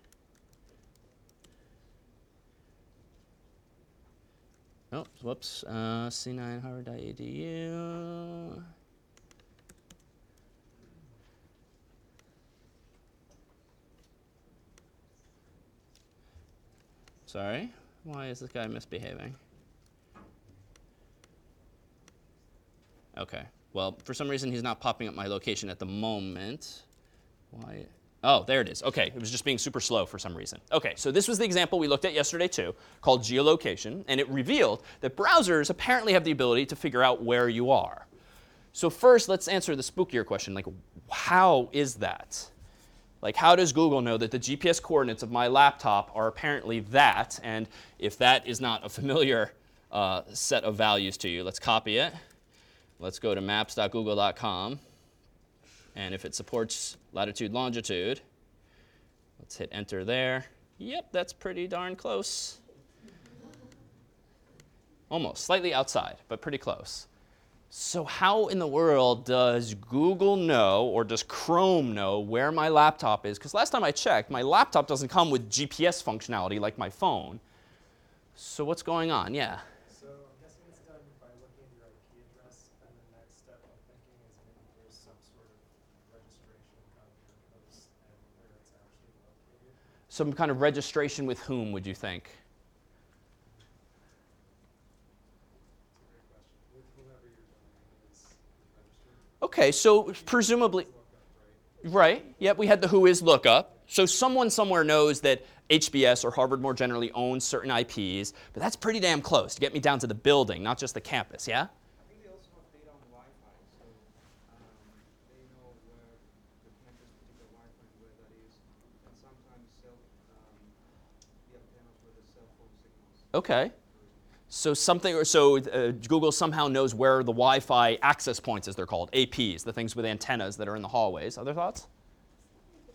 Oh, whoops, uh, c nine harvard dot e d u. Sorry, why is this guy misbehaving? OK, well, for some reason, he's not popping up my location at the moment. Why? Oh, there it is. OK, it was just being super slow for some reason. OK, so this was the example we looked at yesterday, too, called geolocation. And it revealed that browsers apparently have the ability to figure out where you are. So first, let's answer the spookier question, like, how is that? Like, how does Google know that the G P S coordinates of my laptop are apparently that? And if that is not a familiar uh, set of values to you, let's copy it. Let's go to maps dot google dot com. And if it supports latitude, longitude, let's hit enter there. Yep, that's pretty darn close. Almost, slightly outside, but pretty close. So how in the world does Google know, or does Chrome know, where my laptop is? Because last time I checked, my laptop doesn't come with G P S functionality like my phone. So what's going on? Yeah. So I'm guessing it's done by looking at your I P address, and the next step I'm thinking is maybe there's some sort of registration of your host and where it's actually located. Some kind of registration with whom, would you think? OK, so presumably, right? Yep, we had the who is lookup. So someone somewhere knows that H B S or Harvard more generally owns certain I Ps, but that's pretty damn close to get me down to the building, not just the campus, yeah? I think they also have data on Wi-Fi, so um, they know where the campus particular Wi-Fi and where that is, and sometimes cell, um, the antennas where the cell phone signals. OK. So something, so uh, Google somehow knows where the Wi-Fi access points, as they're called, A Ps, the things with antennas that are in the hallways. Other thoughts? Sort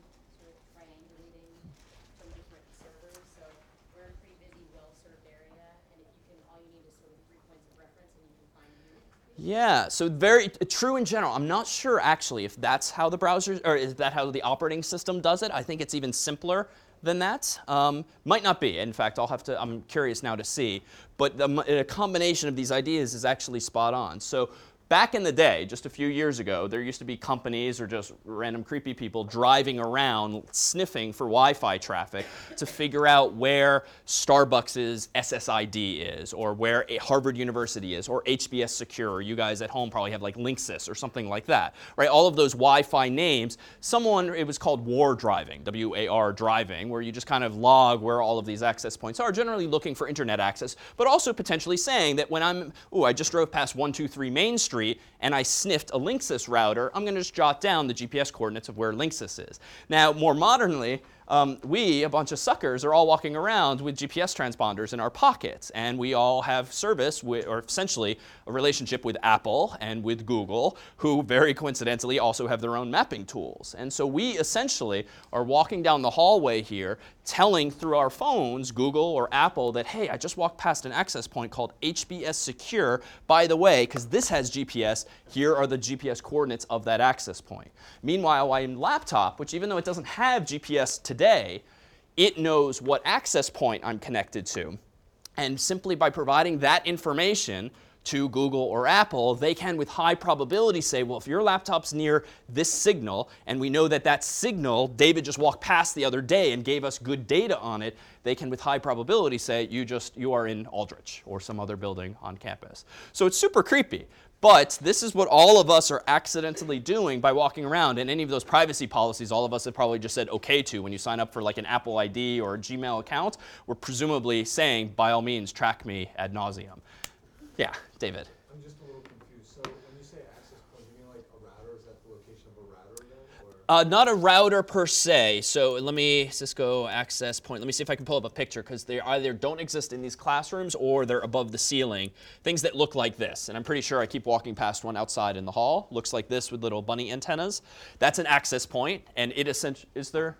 of triangulating from different servers, so we're in a pretty busy, well-served area, and if you can, all you need is sort of three points of reference, and you can find you. Yeah, so very true in general. I'm not sure actually if that's how the browser, or is that how the operating system does it. I think it's even simpler than that. Um, might not be. In fact, I'll have to, I'm curious now to see. But the, a combination of these ideas is actually spot on. So back in the day, just a few years ago, there used to be companies or just random creepy people driving around sniffing for Wi-Fi traffic to figure out where Starbucks's S S I D is, or where Harvard University is, or H B S Secure, or you guys at home probably have like Linksys or something like that, right? All of those Wi-Fi names. Someone, it was called war driving, W A R driving, where you just kind of log where all of these access points are, generally looking for internet access, but also potentially saying that when I'm, ooh, I just drove past one two three Main Street, and I sniffed a Linksys router, I'm going to just jot down the G P S coordinates of where Linksys is. Now, more modernly, um, we, a bunch of suckers, are all walking around with G P S transponders in our pockets, and we all have service, with, or essentially a relationship with Apple and with Google, who very coincidentally also have their own mapping tools. And so we essentially are walking down the hallway here, telling through our phones, Google or Apple, that, hey, I just walked past an access point called H B S Secure. By the way, because this has G P S, here are the G P S coordinates of that access point. Meanwhile, my laptop, which even though it doesn't have G P S today, it knows what access point I'm connected to. And simply by providing that information to Google or Apple, they can with high probability say, well, if your laptop's near this signal, and we know that that signal David just walked past the other day and gave us good data on it, they can with high probability say you just you are in Aldrich or some other building on campus. So it's super creepy. But this is what all of us are accidentally doing by walking around. And any of those privacy policies, all of us have probably just said OK to when you sign up for like an Apple I D or a Gmail account. We're presumably saying, by all means, track me ad nauseum. Yeah, David. I'm just a little confused. So when you say access point, you mean like a router? Is that the location of a router then? Or? Uh, not a router per se. So let me, Cisco access point. Let me see if I can pull up a picture, because they either don't exist in these classrooms or they're above the ceiling. Things that look like this. And I'm pretty sure I keep walking past one outside in the hall. Looks like this with little bunny antennas. That's an access point. And it essentially, is there?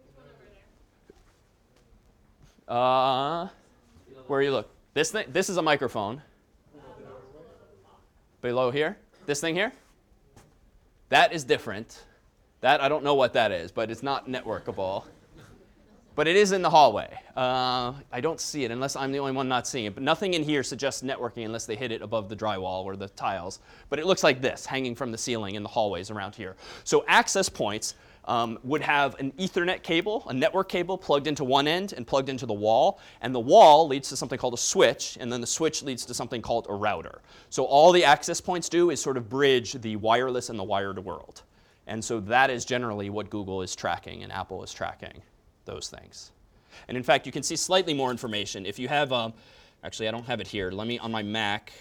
Uh, where you look? This thing, this is a microphone. Below here? This thing here? That is different. That, I don't know what that is, but it's not networkable. But it is in the hallway. Uh, I don't see it unless I'm the only one not seeing it. But nothing in here suggests networking unless they hit it above the drywall or the tiles. But it looks like this, hanging from the ceiling in the hallways around here. So access points um, would have an Ethernet cable, a network cable plugged into one end and plugged into the wall. And the wall leads to something called a switch. And then the switch leads to something called a router. So all the access points do is sort of bridge the wireless and the wired world. And so that is generally what Google is tracking and Apple is tracking, those things. And in fact, you can see slightly more information. If you have, um, actually, I don't have it here. Let me, on my Mac,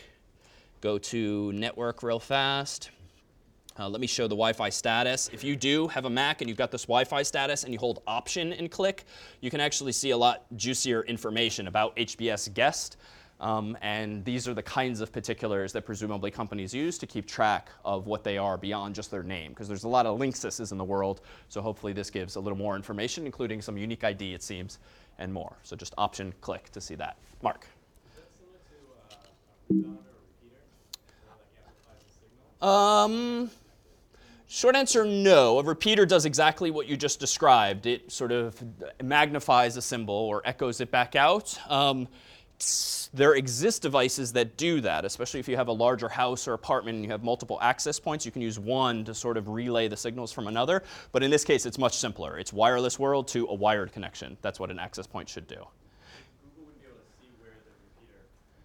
go to network real fast. Uh, let me show the Wi-Fi status. If you do have a Mac and you've got this Wi-Fi status and you hold Option and click, you can actually see a lot juicier information about H B S Guest. Um, and these are the kinds of particulars that presumably companies use to keep track of what they are beyond just their name, because there's a lot of Linksyses in the world. So hopefully this gives a little more information, including some unique I D, it seems, and more. So just Option click to see that. Mark. Is that similar to uh, a redounder or repeater? Or like amplifies the signal? Um, short answer, no. A repeater does exactly what you just described. It sort of magnifies a symbol or echoes it back out. Um, There exist devices that do that, especially if you have a larger house or apartment and you have multiple access points. You can use one to sort of relay the signals from another. But in this case, it's much simpler. It's wireless world to a wired connection. That's what an access point should do. Google would be able to see where the repeater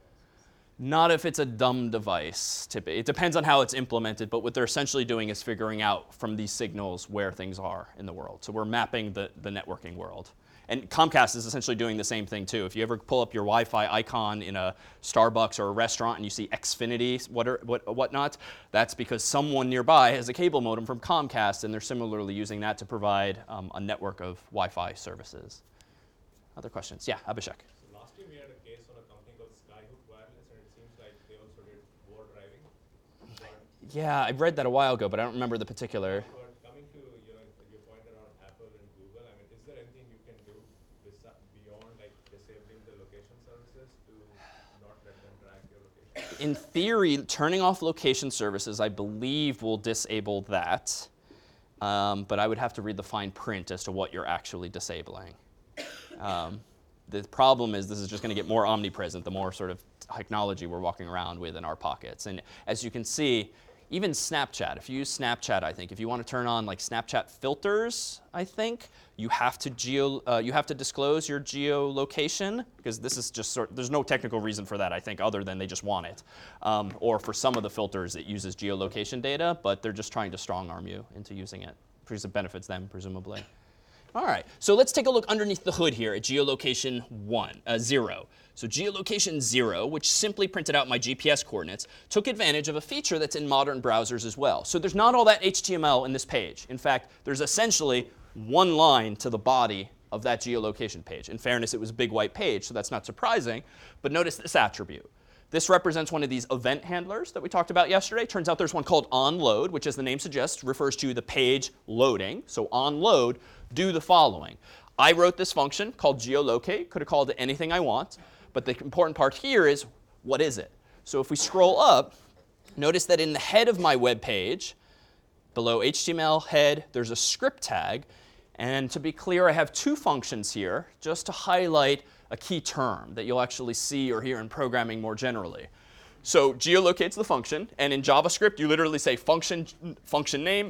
was. Not if it's a dumb device. It depends on how it's implemented, but what they're essentially doing is figuring out from these signals where things are in the world. So we're mapping the, the networking world. And Comcast is essentially doing the same thing too. If you ever pull up your Wi-Fi icon in a Starbucks or a restaurant and you see Xfinity, what or, what, whatnot, that's because someone nearby has a cable modem from Comcast, and they're similarly using that to provide um, a network of Wi-Fi services. Other questions? Yeah, Abhishek. So last year we had a case on a company called Sky like they also did war driving. But, Yeah, I read that a while ago, but I don't remember the particular. but coming to you know your point around Apple and Google, I mean, is there anything you can do besi- beyond like disabling the location services to not let them track your location? In theory, turning off location services, I believe, will disable that. Um, but I would have to read the fine print as to what you're actually disabling. Um, the problem is this is just going to get more omnipresent the more sort of technology we're walking around with in our pockets. And as you can see, even Snapchat, if you use Snapchat, I think, if you want to turn on like Snapchat filters, I think, you have to geo, uh, you have to disclose your geolocation, because this is just sort there's no technical reason for that, I think, other than they just want it. Um, or for some of the filters, it uses geolocation data, but they're just trying to strong arm you into using it, because it benefits them, presumably. All right, so let's take a look underneath the hood here at geolocation one, uh, zero. So geolocation zero, which simply printed out my G P S coordinates, took advantage of a feature that's in modern browsers as well. So there's not all that H T M L in this page. In fact, there's essentially one line to the body of that geolocation page. In fairness, it was a big white page, so that's not surprising. But notice this attribute. This represents one of these event handlers that we talked about yesterday. Turns out there's one called onLoad, which, as the name suggests, refers to the page loading. So onLoad, do the following. I wrote this function called geolocate. Could have called it anything I want. But the important part here is, what is it? So if we scroll up, notice that in the head of my web page, below H T M L head, there's a script tag. And to be clear, I have two functions here just to highlight a key term that you'll actually see or hear in programming more generally. So geolocate's the function, and in JavaScript, you literally say function, function name,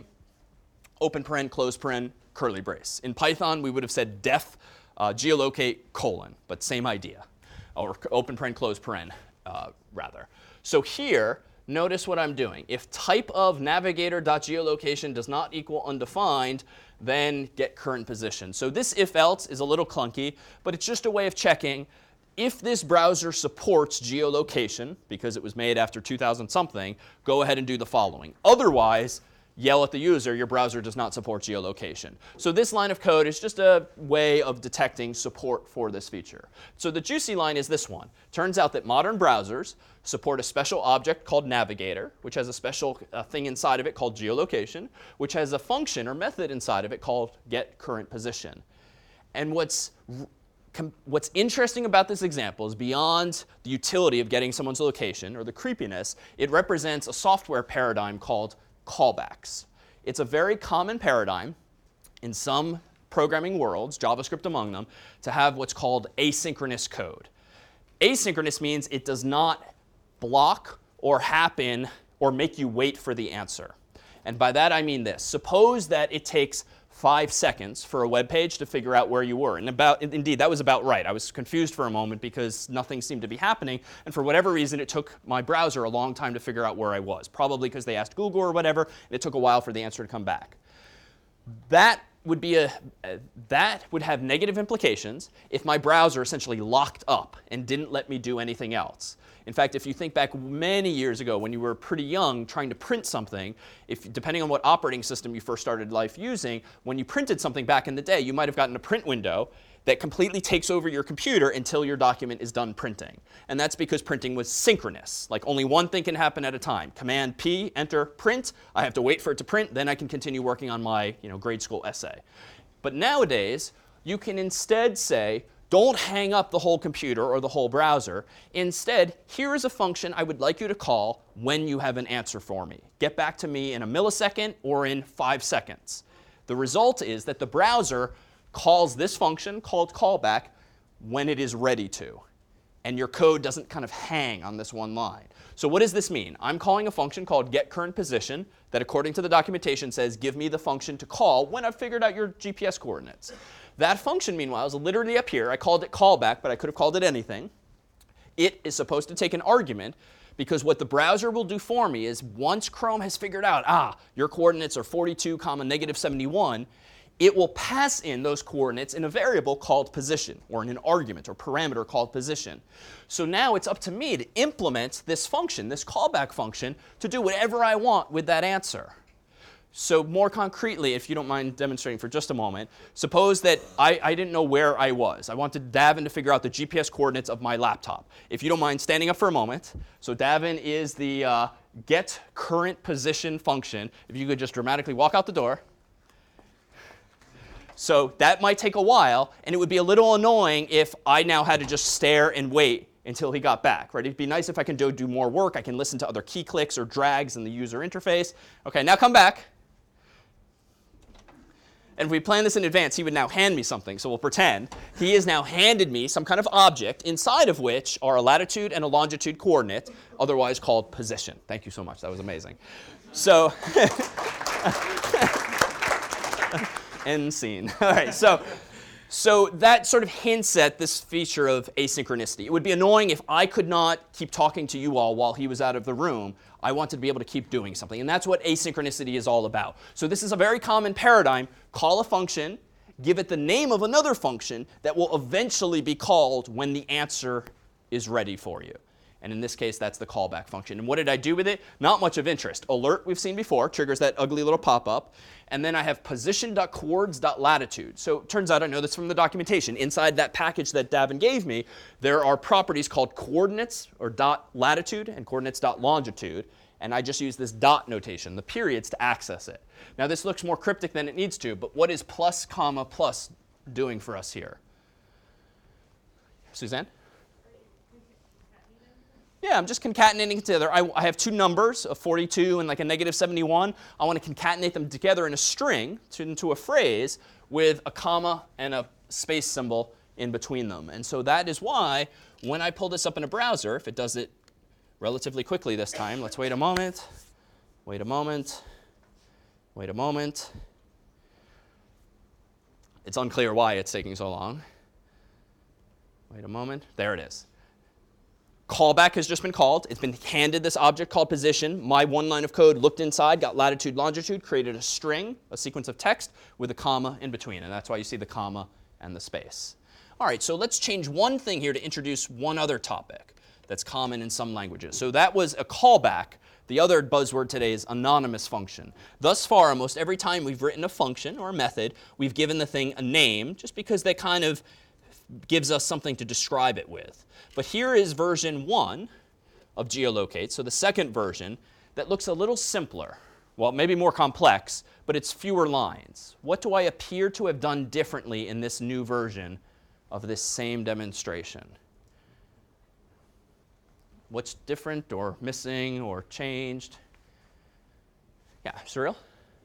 open paren, close paren, curly brace. In Python, we would have said def uh, geolocate colon, but same idea, or open paren, close paren, uh, rather. So here, notice what I'm doing. If type of navigator.geolocation does not equal undefined, then get current position. So this if else is a little clunky, but it's just a way of checking if this browser supports geolocation, because it was made after two thousand something, go ahead and do the following. Otherwise, yell at the user, your browser does not support geolocation. So this line of code is just a way of detecting support for this feature. So the juicy line is this one. Turns out that modern browsers support a special object called Navigator, which has a special uh, thing inside of it called geolocation, which has a function or method inside of it called getCurrentPosition. And what's What's interesting about this example is beyond the utility of getting someone's location or the creepiness, it represents a software paradigm called callbacks. It's a very common paradigm in some programming worlds, JavaScript among them, to have what's called asynchronous code. Asynchronous means it does not block or happen or make you wait for the answer. And by that I mean this. Suppose that it takes five seconds for a web page to figure out where you were. And about, indeed, that was about right. I was confused for a moment because nothing seemed to be happening. And for whatever reason, it took my browser a long time to figure out where I was. Probably because they asked Google or whatever, and it took a while for the answer to come back. That would be a, uh, that would have negative implications if my browser essentially locked up and didn't let me do anything else. In fact, if you think back many years ago when you were pretty young trying to print something, if, depending on what operating system you first started life using, when you printed something back in the day, you might have gotten a print window that completely takes over your computer until your document is done printing. And that's because printing was synchronous. Like only one thing can happen at a time. Command P, enter, print. I have to wait for it to print. Then I can continue working on my you know, grade school essay. But nowadays, you can instead say, don't hang up the whole computer or the whole browser. Instead, here is a function I would like you to call when you have an answer for me. Get back to me in a millisecond or in five seconds. The result is that the browser calls this function called callback when it is ready to. And your code doesn't kind of hang on this one line. So what does this mean? I'm calling a function called getCurrentPosition that, according to the documentation, says give me the function to call when I've figured out your G P S coordinates. That function, meanwhile, is literally up here. I called it callback, but I could have called it anything. It is supposed to take an argument, because what the browser will do for me is once Chrome has figured out, ah, your coordinates are forty-two comma negative seventy-one, it will pass in those coordinates in a variable called position, or in an argument or parameter called position. So now it's up to me to implement this function, this callback function, to do whatever I want with that answer. So more concretely, if you don't mind demonstrating for just a moment, suppose that I, I didn't know where I was. I wanted Davin to figure out the G P S coordinates of my laptop. If you don't mind standing up for a moment. So Davin is the uh, get current position function. If you could just dramatically walk out the door. So that might take a while, and it would be a little annoying if I now had to just stare and wait until he got back, right? It'd be nice if I can do, do more work. I can listen to other key clicks or drags in the user interface. OK, now come back. And if we plan this in advance, he would now hand me something. So we'll pretend he has now handed me some kind of object inside of which are a latitude and a longitude coordinate, otherwise called position. Thank you so much. That was amazing. So end scene. All right. So so that sort of hints at this feature of asynchronicity. It would be annoying if I could not keep talking to you all while he was out of the room. I wanted to be able to keep doing something. And that's what asynchronicity is all about. So this is a very common paradigm. Call a function, give it the name of another function that will eventually be called when the answer is ready for you. And in this case, that's the callback function. And what did I do with it? Not much of interest. Alert, we've seen before, triggers that ugly little pop-up. And then I have position.coords.latitude. So it turns out, I know this from the documentation, inside that package that Davin gave me, there are properties called coordinates, or dot latitude, and coordinates dot longitude. And I just use this dot notation, the periods, to access it. Now this looks more cryptic than it needs to, but what is plus, comma, plus doing for us here? Suzanne? Yeah, I'm just concatenating it together. I, I have two numbers, a forty-two and like a negative seventy-one. I want to concatenate them together in a string to, into a phrase with a comma and a space symbol in between them. And so that is why when I pull this up in a browser, if it does it relatively quickly this time, let's wait a moment, wait a moment, wait a moment. It's unclear why it's taking so long. Wait a moment. There it is. Callback has just been called. It's been handed this object called position. My one line of code looked inside, got latitude, longitude, created a string, a sequence of text with a comma in between. And that's why you see the comma and the space. All right, so let's change one thing here to introduce one other topic that's common in some languages. So that was a callback. The other buzzword today is anonymous function. Thus far, almost every time we've written a function or a method, we've given the thing a name just because that kind of gives us something to describe it with. But here is version one of geolocate, so the second version, that looks a little simpler. Well, maybe more complex, but it's fewer lines. What do I appear to have done differently in this new version of this same demonstration? What's different or missing or changed? Yeah, Surreal?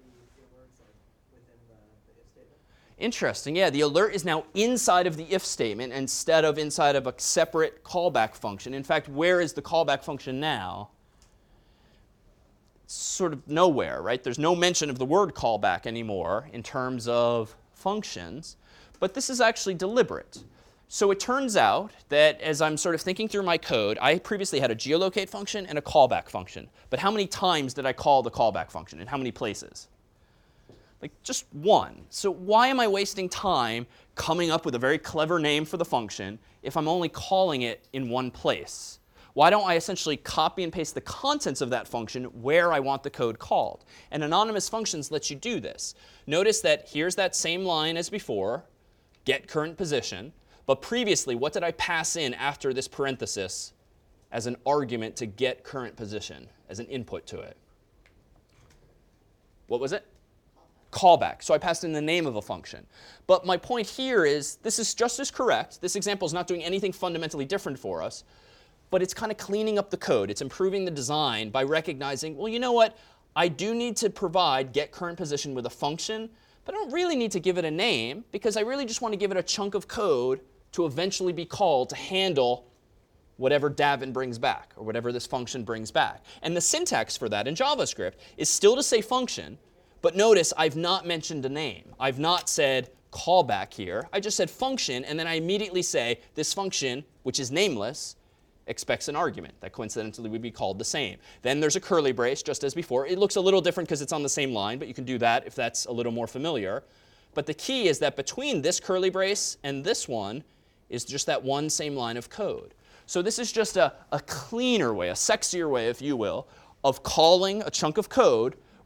Interesting. Yeah, the alert is now inside of the if statement instead of inside of a separate callback function. In fact, where is the callback function now? It's sort of nowhere, right? There's no mention of the word callback anymore in terms of functions. But this is actually deliberate. So it turns out that as I'm sort of thinking through my code, I previously had a geolocate function and a callback function. But how many times did I call the callback function? In how many places? Like just one. So why am I wasting time coming up with a very clever name for the function if I'm only calling it in one place? Why don't I essentially copy and paste the contents of that function where I want the code called? And anonymous functions lets you do this. Notice that here's that same line as before, get current position. But previously, what did I pass in after this parenthesis as an argument to get current position, as an input to it? What was it? Callback. So I passed in the name of a function. But my point here is this is just as correct. This example is not doing anything fundamentally different for us. But it's kind of cleaning up the code. It's improving the design by recognizing, well, you know what? I do need to provide get current position with a function, but I don't really need to give it a name because I really just want to give it a chunk of code to eventually be called to handle whatever Davin brings back or whatever this function brings back. And the syntax for that in JavaScript is still to say function. But notice I've not mentioned a name. I've not said callback here. I just said function, and then I immediately say this function, which is nameless, expects an argument that coincidentally would be called the same. Then there's a curly brace, just as before. It looks a little different because it's on the same line, but you can do that if that's a little more familiar. But the key is that between this curly brace and this one is just that one same line of code. So this is just a, a cleaner way, a sexier way, if you will, of calling a chunk of code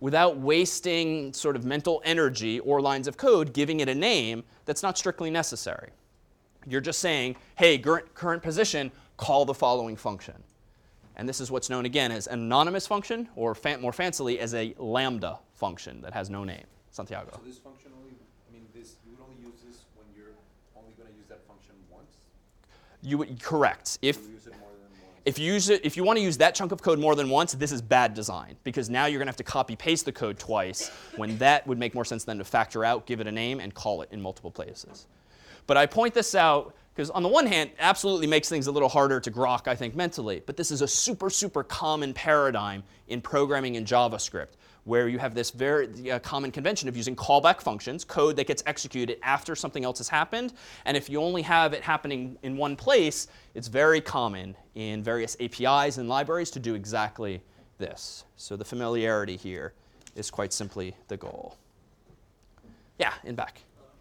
without wasting sort of mental energy or lines of code giving it a name that's not strictly necessary. You're just saying, hey, current, current position, call the following function. And this is what's known, again, as an anonymous function, or fan, more fancily, as a lambda function that has no name. Santiago. So this function only, I mean, this you would only use this when you're only going to use that function once? You would, correct. If, you use it more than once? if you use it, if you want to use that chunk of code more than once, this is bad design, because now you're going to have to copy paste the code twice, when that would make more sense than to factor out, give it a name, and call it in multiple places. But I point this out because on the one hand, it absolutely makes things a little harder to grok, I think, mentally. But this is a super, super common paradigm in programming in JavaScript, where you have this very uh, common convention of using callback functions, code that gets executed after something else has happened. And if you only have it happening in one place, it's very common in various A P Is and libraries to do exactly this. So the familiarity here is quite simply the goal. Yeah, in back.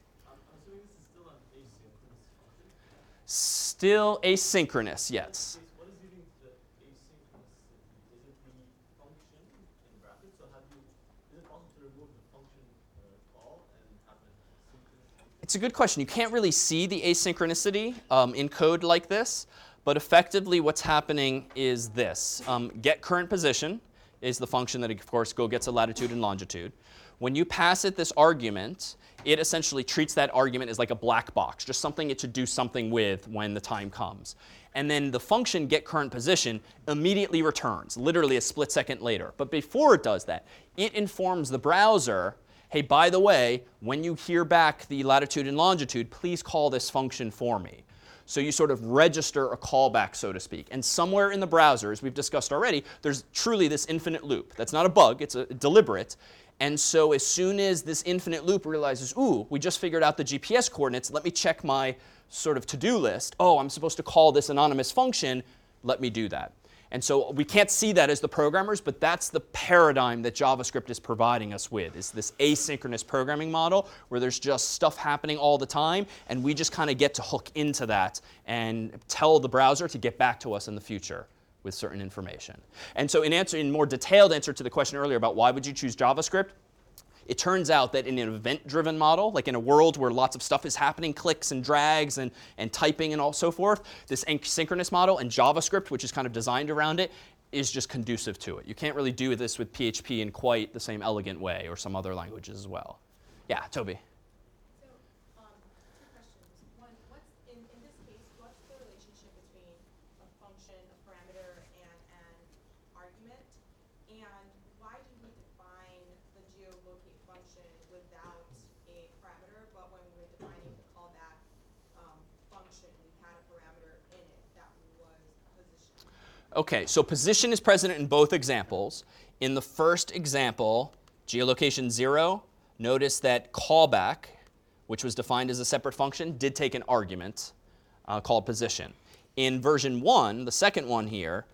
Still asynchronous, yes. What is using the asynchronous? Is it the function in brackets? So how do you, is it possible to remove the function uh, call and have it synchronous? It's a good question. You can't really see the asynchronicity um, in code like this, but effectively what's happening is this. Um, get current position is the function that, of course, go gets a latitude and longitude. When you pass it this argument, it essentially treats that argument as like a black box, just something it should do something with when the time comes. And then the function getCurrentPosition immediately returns, literally a split second later. But before it does that, it informs the browser, hey, by the way, when you hear back the latitude and longitude, please call this function for me. So you sort of register a callback, so to speak. And somewhere in the browser, as we've discussed already, there's truly this infinite loop. That's not a bug. It's a deliberate. And so as soon as this infinite loop realizes, ooh, we just figured out the G P S coordinates, let me check my sort of to-do list. Oh, I'm supposed to call this anonymous function. Let me do that. And so we can't see that as the programmers, but that's the paradigm that JavaScript is providing us with, is this asynchronous programming model where there's just stuff happening all the time, and we just kind of get to hook into that and tell the browser to get back to us in the future with certain information. And so in answer, in more detailed answer to the question earlier about why would you choose JavaScript, it turns out that in an event-driven model, like in a world where lots of stuff is happening, clicks and drags and, and typing and all so forth, this asynchronous model and JavaScript, which is kind of designed around it, is just conducive to it. You can't really do this with P H P in quite the same elegant way, or some other languages as well. Yeah, Toby. So, um, two questions. One, what's in, in this case, what's the relationship between a function, a parameter, and an argument? And why do we define the geolocate function without a parameter, but when we were defining the callback um, function, we had a parameter in it that was position? OK, so position is present in both examples. In the first example, geolocation zero, notice that callback, which was defined as a separate function, did take an argument uh, called position. In version one, the second one here,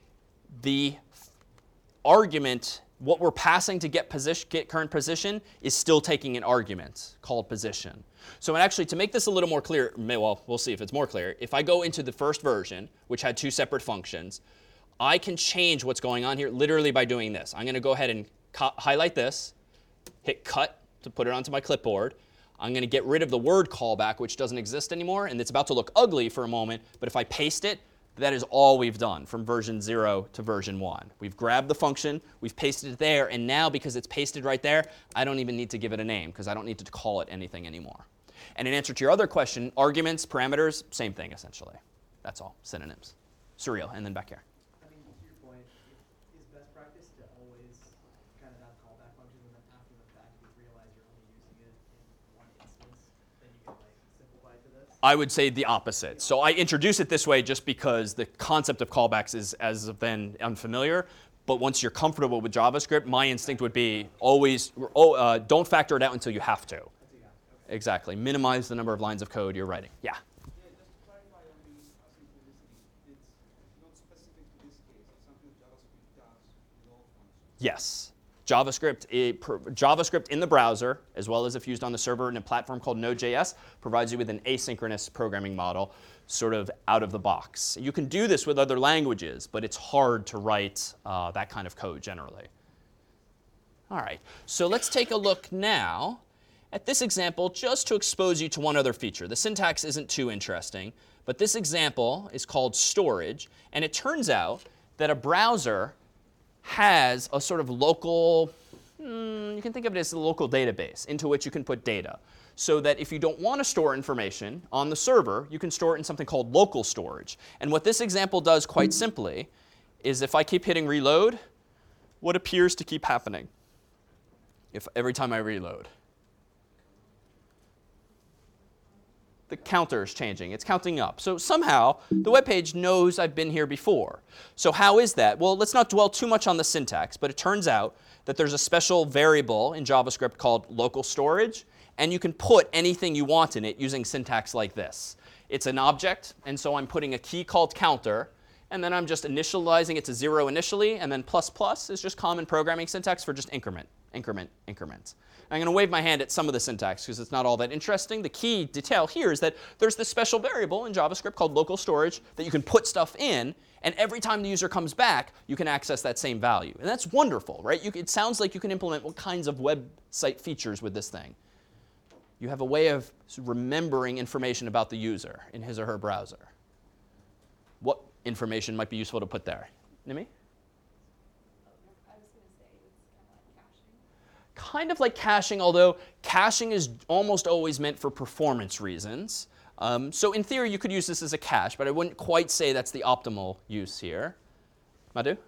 the argument, what we're passing to get, position, get current position, is still taking an argument called position. So actually, to make this a little more clear, well, we'll see if it's more clear. If I go into the first version, which had two separate functions, I can change what's going on here literally by doing this. I'm going to go ahead and highlight this, hit cut to put it onto my clipboard. I'm going to get rid of the word callback, which doesn't exist anymore, and it's about to look ugly for a moment. But if I paste it, that is all we've done from version zero to version one. We've grabbed the function, we've pasted it there, and now because it's pasted right there, I don't even need to give it a name because I don't need to call it anything anymore. And in answer to your other question, arguments, parameters, same thing essentially. That's all, synonyms. Surreal, and then back here. I mean, to your point, is best practice to always kind of have callback functions, and then after the fact, if you realize you're only using it in one instance, then you can like simplify to this? I would say the opposite. So I introduce it this way just because the concept of callbacks is, as of then, unfamiliar. But once you're comfortable with JavaScript, my instinct would be always, oh, uh, don't factor it out until you have to. Exactly. Minimize the number of lines of code you're writing. Yeah? Yeah, just to clarify on the asynchronicity, it's not specific to this case. It's something JavaScript does with all functions. Yes. JavaScript, it, per, JavaScript in the browser, as well as if used on the server in a platform called Node.js, provides you with an asynchronous programming model sort of out of the box. You can do this with other languages, but it's hard to write uh, that kind of code generally. All right, so let's take a look now at this example just to expose you to one other feature. The syntax isn't too interesting, but this example is called storage, and it turns out that a browser has a sort of local, hmm, you can think of it as a local database into which you can put data. So that if you don't want to store information on the server, you can store it in something called local storage. And what this example does quite simply is if I keep hitting reload, what appears to keep happening if every time I reload? The counter is changing. It's counting up. So somehow the web page knows I've been here before. So how is that? Well, let's not dwell too much on the syntax, but it turns out that there's a special variable in JavaScript called local storage, and you can put anything you want in it using syntax like this. It's an object, and so I'm putting a key called counter, and then I'm just initializing it to zero initially, and then plus plus is just common programming syntax for just increment, increment, increment. I'm going to wave my hand at some of the syntax because it's not all that interesting. The key detail here is that there's this special variable in JavaScript called local storage that you can put stuff in, and every time the user comes back, you can access that same value. And that's wonderful, right? You, it sounds like you can implement what kinds of website features with this thing. You have a way of remembering information about the user in his or her browser. What information might be useful to put there? Nimi? Kind of like caching, although caching is almost always meant for performance reasons. Um, so in theory, you could use this as a cache, but I wouldn't quite say that's the optimal use here. Madhu?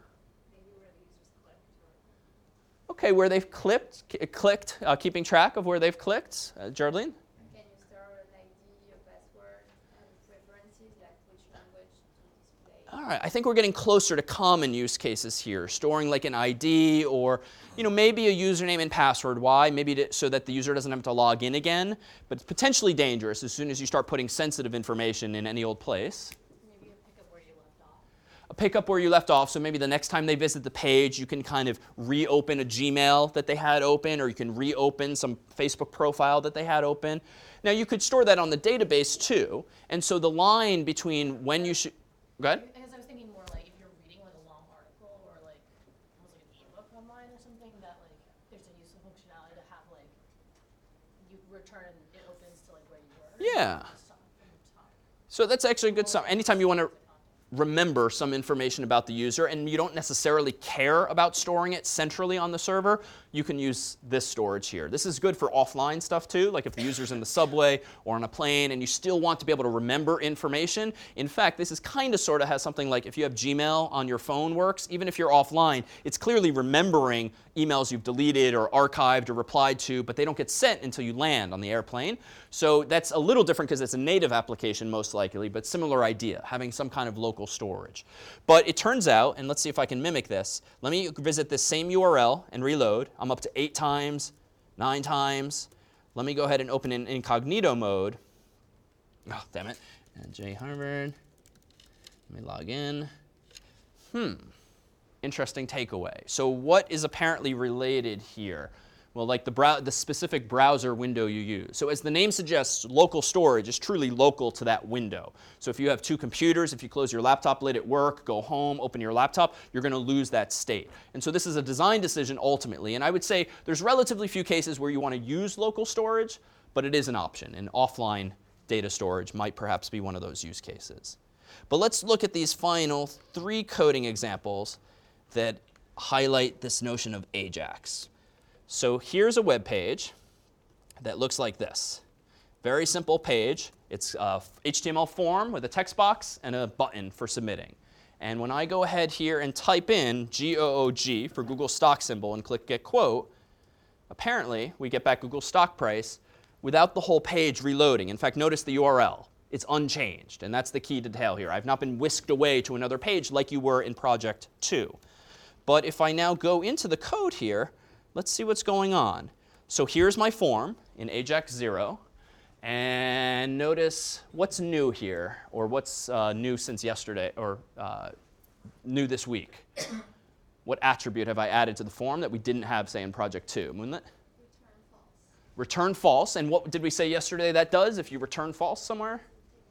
Okay, where they've clicked, clicked, uh, keeping track of where they've clicked. Uh, Geraldine? Can you store an I D, a password, and preferences, like which language to display? All right, I think we're getting closer to common use cases here, storing like an I D or you know, maybe a username and password. Why? Maybe to, so that the user doesn't have to log in again, but it's potentially dangerous as soon as you start putting sensitive information in any old place. Maybe a pickup where you left off. A pickup where you left off, so maybe the next time they visit the page, you can kind of reopen a Gmail that they had open, or you can reopen some Facebook profile that they had open. Now, you could store that on the database too, and so the line between when you should, go ahead. I guess I was thinking more like if you're reading like a long article or like almost like an ebook online or something, that like there's a useful functionality to have like you return, it opens to like where you were. Yeah. So that's actually a good sum. Anytime you want to remember some information about the user and you don't necessarily care about storing it centrally on the server, you can use this storage here. This is good for offline stuff too, like if the user's in the subway or on a plane and you still want to be able to remember information. In fact, this is kind of sort of has something like if you have Gmail on your phone works, even if you're offline, it's clearly remembering emails you've deleted or archived or replied to, but they don't get sent until you land on the airplane. So that's a little different because it's a native application most likely, but similar idea, having some kind of local storage. But it turns out, and let's see if I can mimic this, let me visit this same U R L and reload. I'm up to eight times, nine times. Let me go ahead and open in incognito mode. Oh, damn it. And J Harvard. Let me log in. Hmm. Interesting takeaway. So what is apparently related here? Well, like the, brow the specific browser window you use. So as the name suggests, local storage is truly local to that window. So if you have two computers, if you close your laptop lid at work, go home, open your laptop, you're going to lose that state. And so this is a design decision ultimately. And I would say there's relatively few cases where you want to use local storage, but it is an option. And offline data storage might perhaps be one of those use cases. But let's look at these final three coding examples that highlight this notion of AJAX. So here's a web page that looks like this. Very simple page. It's a H T M L form with a text box and a button for submitting. And when I go ahead here and type in G O O G for Google stock symbol and click get quote, apparently we get back Google stock price without the whole page reloading. In fact, notice the U R L. It's unchanged, and that's the key detail here. I've not been whisked away to another page like you were in project two. But if I now go into the code here, let's see what's going on. So here's my form in Ajax zero. And notice what's new here, or what's uh, new since yesterday, or uh, new this week. What attribute have I added to the form that we didn't have, say, in project two? Moonlit? Return false. Return false. And what did we say yesterday that does if you return false somewhere?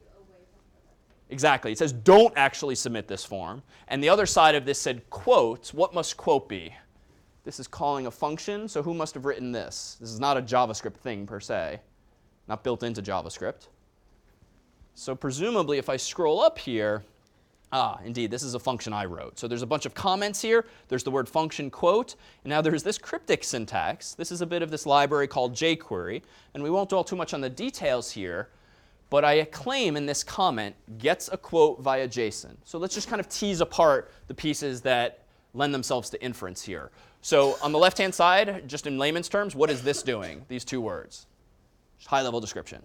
Exactly. It says don't actually submit this form. And the other side of this said quote. What must quote be? This is calling a function, so who must have written this? This is not a JavaScript thing per se, not built into JavaScript. So presumably if I scroll up here, ah, indeed, this is a function I wrote. So there's a bunch of comments here. There's the word function quote. And now there's this cryptic syntax. This is a bit of this library called jQuery. And we won't dwell too much on the details here. But I claim in this comment gets a quote via JSON. So let's just kind of tease apart the pieces that lend themselves to inference here. So on the left-hand side, just in layman's terms, what is this doing, these two words? High-level description.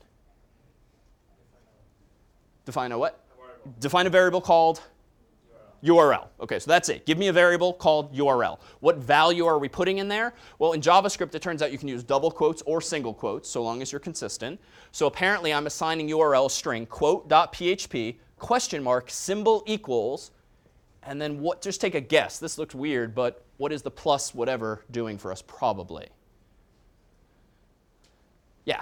Define a what? Define a variable called U R L. OK, so that's it. Give me a variable called U R L. What value are we putting in there? Well, in JavaScript, it turns out you can use double quotes or single quotes, so long as you're consistent. So apparently, I'm assigning U R L string quote.php, question mark, symbol equals, and then what? Just take a guess. This looks weird, but what is the plus whatever doing for us? Probably. Yeah.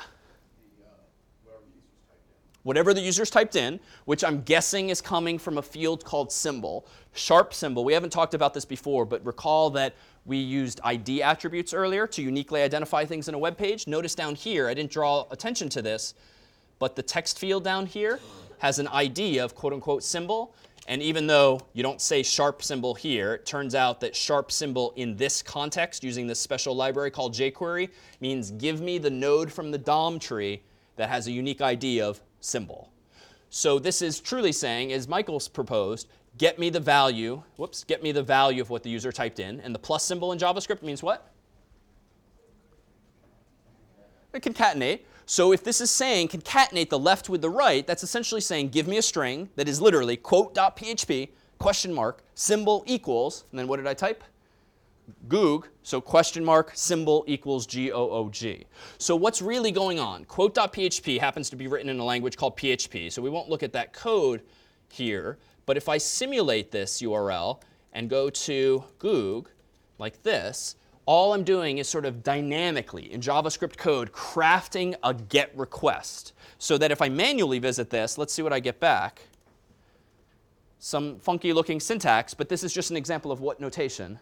Whatever the user's typed in, which I'm guessing is coming from a field called symbol, sharp symbol. We haven't talked about this before, but recall that we used I D attributes earlier to uniquely identify things in a web page. Notice down here, I didn't draw attention to this, but the text field down here has an I D of quote unquote symbol. And even though you don't say sharp symbol here, it turns out that sharp symbol in this context, using this special library called jQuery, means give me the node from the D O M tree that has a unique I D of symbol. So this is truly saying, as Michael's proposed, get me the value, whoops, get me the value of what the user typed in. And the plus symbol in JavaScript means what? Concatenate. So if this is saying concatenate the left with the right, that's essentially saying give me a string that is literally quote.php, question mark, symbol equals, and then what did I type? Goog, so question mark, symbol equals G O O G. So what's really going on? Quote.php happens to be written in a language called P H P, so we won't look at that code here. But if I simulate this U R L and go to Goog like this, all I'm doing is sort of dynamically in JavaScript code crafting a GET request. So that if I manually visit this, let's see what I get back. Some funky looking syntax, but this is just an example of what notation?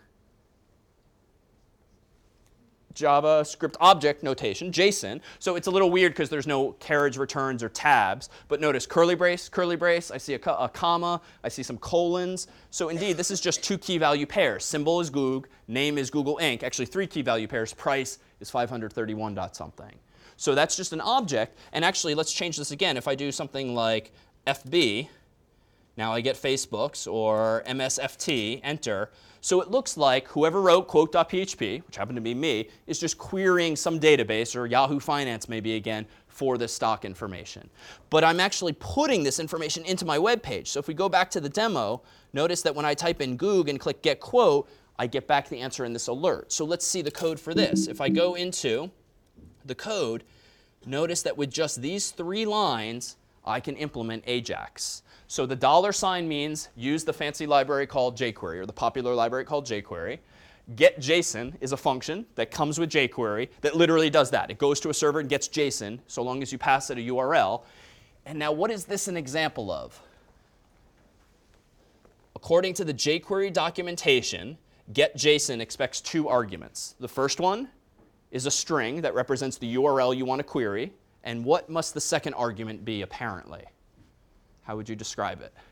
JavaScript object notation, JSON. So it's a little weird because there's no carriage returns or tabs. But notice curly brace, curly brace. I see a, co a comma. I see some colons. So indeed, this is just two key value pairs. Symbol is Goog. Name is Google Incorporated. Actually, three key value pairs. Price is five hundred thirty-one dot something. So that's just an object. And actually, let's change this again. If I do something like F B, now I get Facebook's, or M S F T, enter. So it looks like whoever wrote quote.php, which happened to be me, is just querying some database, or Yahoo Finance maybe again, for this stock information. But I'm actually putting this information into my web page. So if we go back to the demo, notice that when I type in Goog and click get quote, I get back the answer in this alert. So let's see the code for this. If I go into the code, notice that with just these three lines, I can implement Ajax. So the dollar sign means use the fancy library called jQuery, or the popular library called jQuery. GetJSON is a function that comes with jQuery that literally does that. It goes to a server and gets JSON, so long as you pass it a U R L. And now what is this an example of? According to the jQuery documentation, GetJSON expects two arguments. The first one is a string that represents the U R L you want to query. And what must the second argument be, apparently? How would you describe it?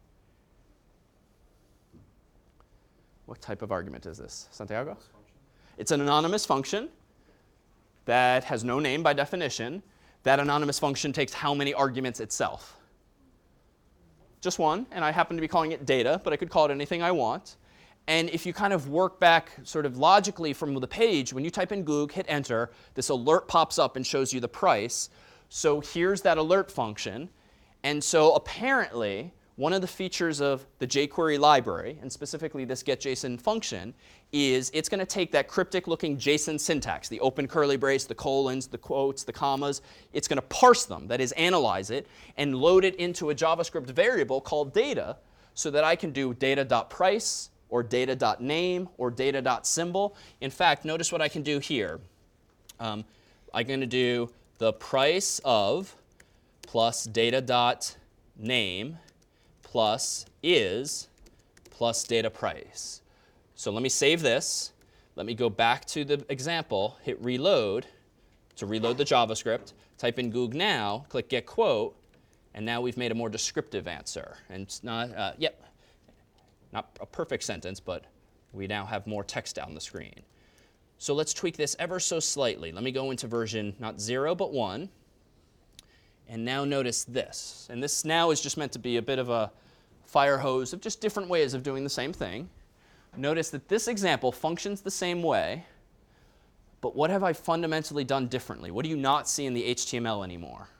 What type of argument is this? Santiago? It's an anonymous function that has no name by definition. That anonymous function takes how many arguments itself? Just one, and I happen to be calling it data, but I could call it anything I want. And if you kind of work back sort of logically from the page, when you type in Goog, hit enter, this alert pops up and shows you the price. So here's that alert function. And so apparently, one of the features of the jQuery library, and specifically this getJSON function, is it's going to take that cryptic-looking JSON syntax, the open curly brace, the colons, the quotes, the commas. It's going to parse them, that is, analyze it, and load it into a JavaScript variable called data, so that I can do data.price, or data.name, or data.symbol. In fact, notice what I can do here. Um, I'm going to do the price of plus data.name plus is plus data price. So let me save this. Let me go back to the example, hit reload to reload the JavaScript, type in Goog now, click get quote, and now we've made a more descriptive answer. And it's not, uh, yep, not a perfect sentence, but we now have more text on the screen. So let's tweak this ever so slightly. Let me go into version not zero, but one. And now notice this. And this now is just meant to be a bit of a fire hose of just different ways of doing the same thing. Notice that this example functions the same way, but what have I fundamentally done differently? What do you not see in the H T M L anymore?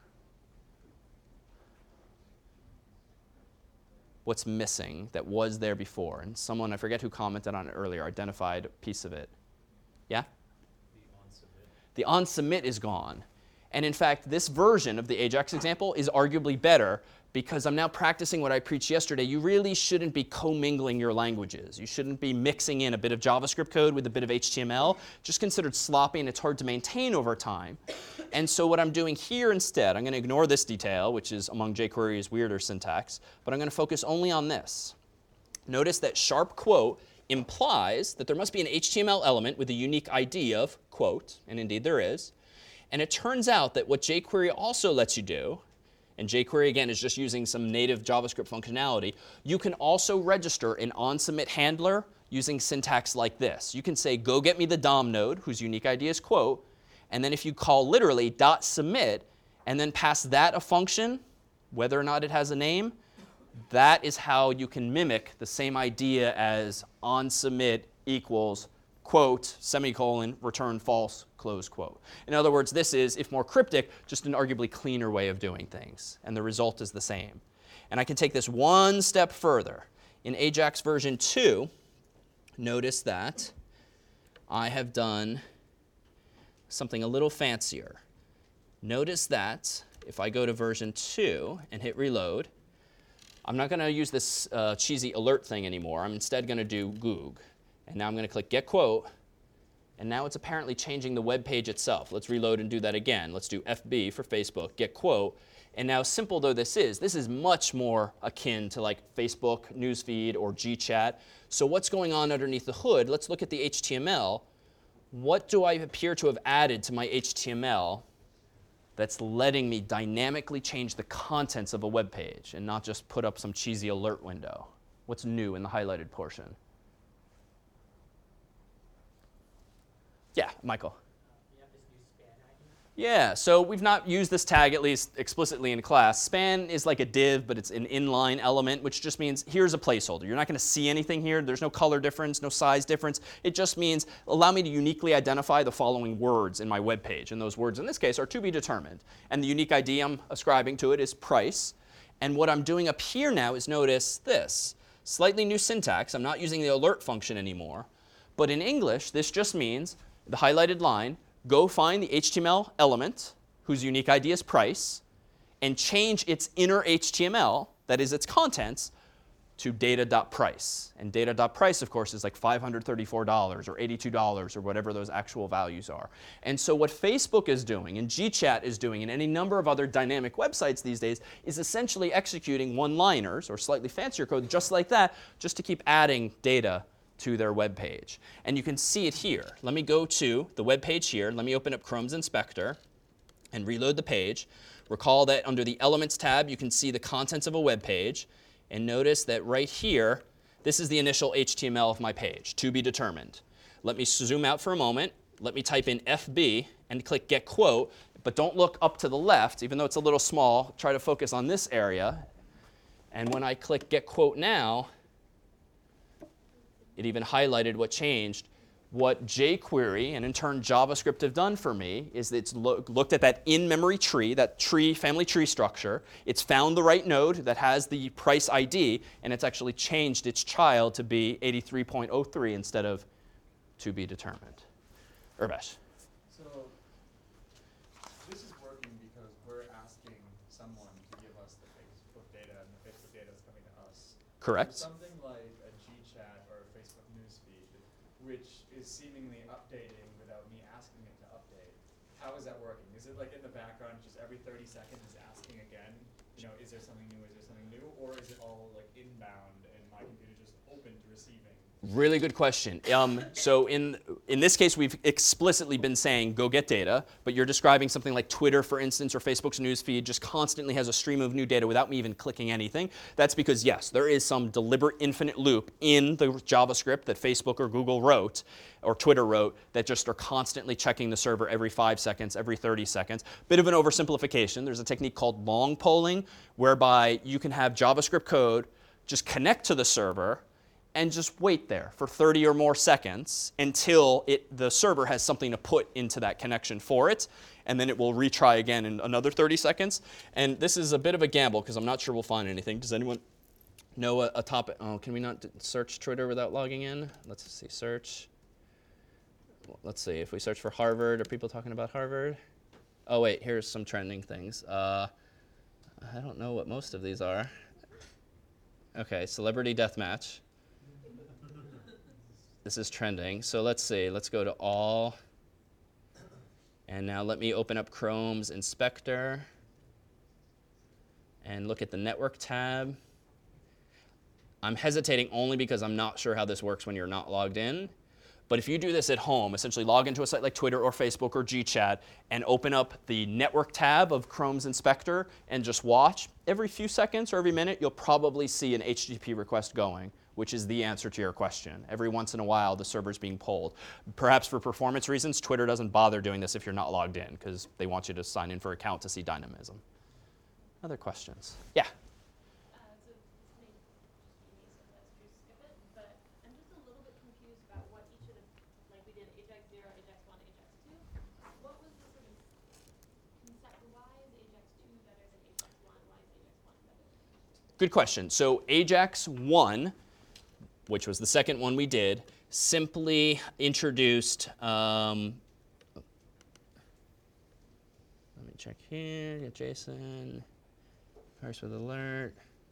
What's missing that was there before? And someone, I forget who commented on it earlier, identified a piece of it. Yeah? The on submit is gone. And in fact, this version of the Ajax example is arguably better because I'm now practicing what I preached yesterday. You really shouldn't be commingling your languages. You shouldn't be mixing in a bit of JavaScript code with a bit of H T M L. Just considered sloppy and it's hard to maintain over time. And so what I'm doing here instead, I'm going to ignore this detail, which is among jQuery's weirder syntax, but I'm going to focus only on this. Notice that sharp quote implies that there must be an H T M L element with a unique I D of quote, and indeed there is. And it turns out that what jQuery also lets you do, and jQuery again is just using some native JavaScript functionality, you can also register an onSubmit handler using syntax like this. You can say, go get me the D O M node, whose unique I D is quote, and then if you call literally dot submit and then pass that a function, whether or not it has a name, that is how you can mimic the same idea as onSubmit equals quote, semicolon, return false, close quote. In other words, this is, if more cryptic, just an arguably cleaner way of doing things. And the result is the same. And I can take this one step further. In Ajax version two, notice that I have done something a little fancier. Notice that if I go to version two and hit reload, I'm not going to use this uh, cheesy alert thing anymore. I'm instead going to do Goog. And now I'm going to click get quote. And now it's apparently changing the web page itself. Let's reload and do that again. Let's do F B for Facebook, get quote. And now simple though this is, this is much more akin to like Facebook, Newsfeed, or GChat. So what's going on underneath the hood? Let's look at the H T M L. What do I appear to have added to my H T M L that's letting me dynamically change the contents of a web page and not just put up some cheesy alert window? What's new in the highlighted portion? Yeah, Michael. You have this new span I D? Yeah, so we've not used this tag, at least explicitly in class. Span is like a div, but it's an inline element, which just means here's a placeholder. You're not going to see anything here. There's no color difference, no size difference. It just means allow me to uniquely identify the following words in my web page. And those words in this case are to be determined. And the unique I D I'm ascribing to it is price. And what I'm doing up here now is notice this. Slightly new syntax. I'm not using the alert function anymore. But in English, this just means the highlighted line, go find the H T M L element whose unique I D is price and change its inner H T M L, that is its contents, to data.price. And data.price, of course, is like five hundred thirty-four dollars or eighty-two dollars or whatever those actual values are. And so what Facebook is doing and GChat is doing and any number of other dynamic websites these days is essentially executing one-liners or slightly fancier code just like that, just to keep adding data to their web page. And you can see it here. Let me go to the web page here. Let me open up Chrome's Inspector and reload the page. Recall that under the Elements tab, you can see the contents of a web page. And notice that right here, this is the initial H T M L of my page, to be determined. Let me zoom out for a moment. Let me type in F B and click get quote. But don't look up to the left, even though it's a little small. Try to focus on this area. And when I click get quote now, it even highlighted what changed. What jQuery and in turn JavaScript have done for me is it's lo looked at that in-memory tree, that tree, family tree structure. It's found the right node that has the price I D, and it's actually changed its child to be eighty-three point oh three instead of to be determined. Urbesh. So this is working because we're asking someone to give us the Facebook data, and the Facebook data is coming to us. Correct. So something like a GChat or a Facebook newsfeed, which is seemingly updating without me asking it to update. How is that working? Is it like in the background, just every thirty seconds is asking again, you know, is there something new, is there something new? Or is it all like inbound and my computer just open to receiving Really good question. Um, so in, in this case, we've explicitly been saying go get data, but you're describing something like Twitter, for instance, or Facebook's newsfeed just constantly has a stream of new data without me even clicking anything. That's because, yes, there is some deliberate infinite loop in the JavaScript that Facebook or Google wrote, or Twitter wrote, that just are constantly checking the server every five seconds, every thirty seconds. Bit of an oversimplification. There's a technique called long polling, whereby you can have JavaScript code just connect to the server and just wait there for thirty or more seconds until it, the server has something to put into that connection for it. And then it will retry again in another thirty seconds. And this is a bit of a gamble because I'm not sure we'll find anything. Does anyone know a, a topic? Oh, can we not search Twitter without logging in? Let's see, search. Let's see, if we search for Harvard, are people talking about Harvard? Oh, wait, here's some trending things. Uh, I don't know what most of these are. OK, celebrity deathmatch. This is trending. So let's see. Let's go to all. And now let me open up Chrome's inspector and look at the network tab. I'm hesitating only because I'm not sure how this works when you're not logged in. But if you do this at home, essentially log into a site like Twitter or Facebook or GChat and open up the network tab of Chrome's inspector and just watch, every few seconds or every minute, you'll probably see an H T T P request going, which is the answer to your question. Every once in a while, the server's being pulled. Perhaps for performance reasons, Twitter doesn't bother doing this if you're not logged in, because they want you to sign in for an account to see dynamism. Other questions? Yeah? Uh, so this may be me, so let's just skip it. But I'm just a little bit confused about what each of the, like we did Ajax zero, Ajax one, Ajax two. What was the sort of concept? Why is Ajax two better than Ajax one? Why is Ajax one better than? Good question. So Ajax one, which was the second one we did, simply introduced, um, let me check here, get Jason, parse with alert.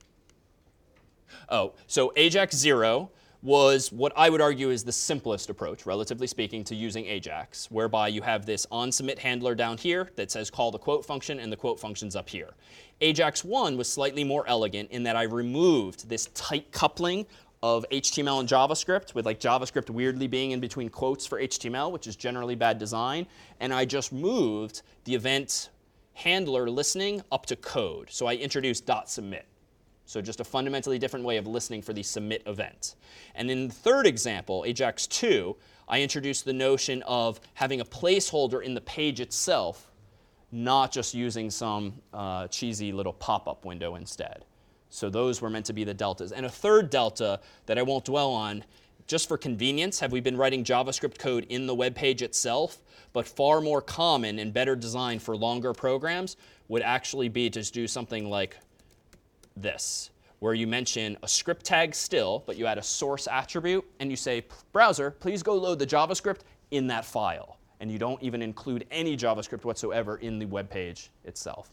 Oh, so Ajax zero was what I would argue is the simplest approach, relatively speaking, to using Ajax, whereby you have this onSubmit handler down here that says call the quote function, and the quote function's up here. Ajax one was slightly more elegant in that I removed this tight coupling of H T M L and JavaScript, with like JavaScript weirdly being in between quotes for H T M L, which is generally bad design. And I just moved the event handler listening up to code. So I introduced .submit. So just a fundamentally different way of listening for the submit event. And in the third example, Ajax two, I introduced the notion of having a placeholder in the page itself, not just using some uh, cheesy little pop-up window instead. So those were meant to be the deltas. And a third delta that I won't dwell on, just for convenience, have we been writing JavaScript code in the web page itself, but far more common and better designed for longer programs would actually be to do something like this, where you mention a script tag still, but you add a source attribute, and you say, browser, please go load the JavaScript in that file. And you don't even include any JavaScript whatsoever in the web page itself.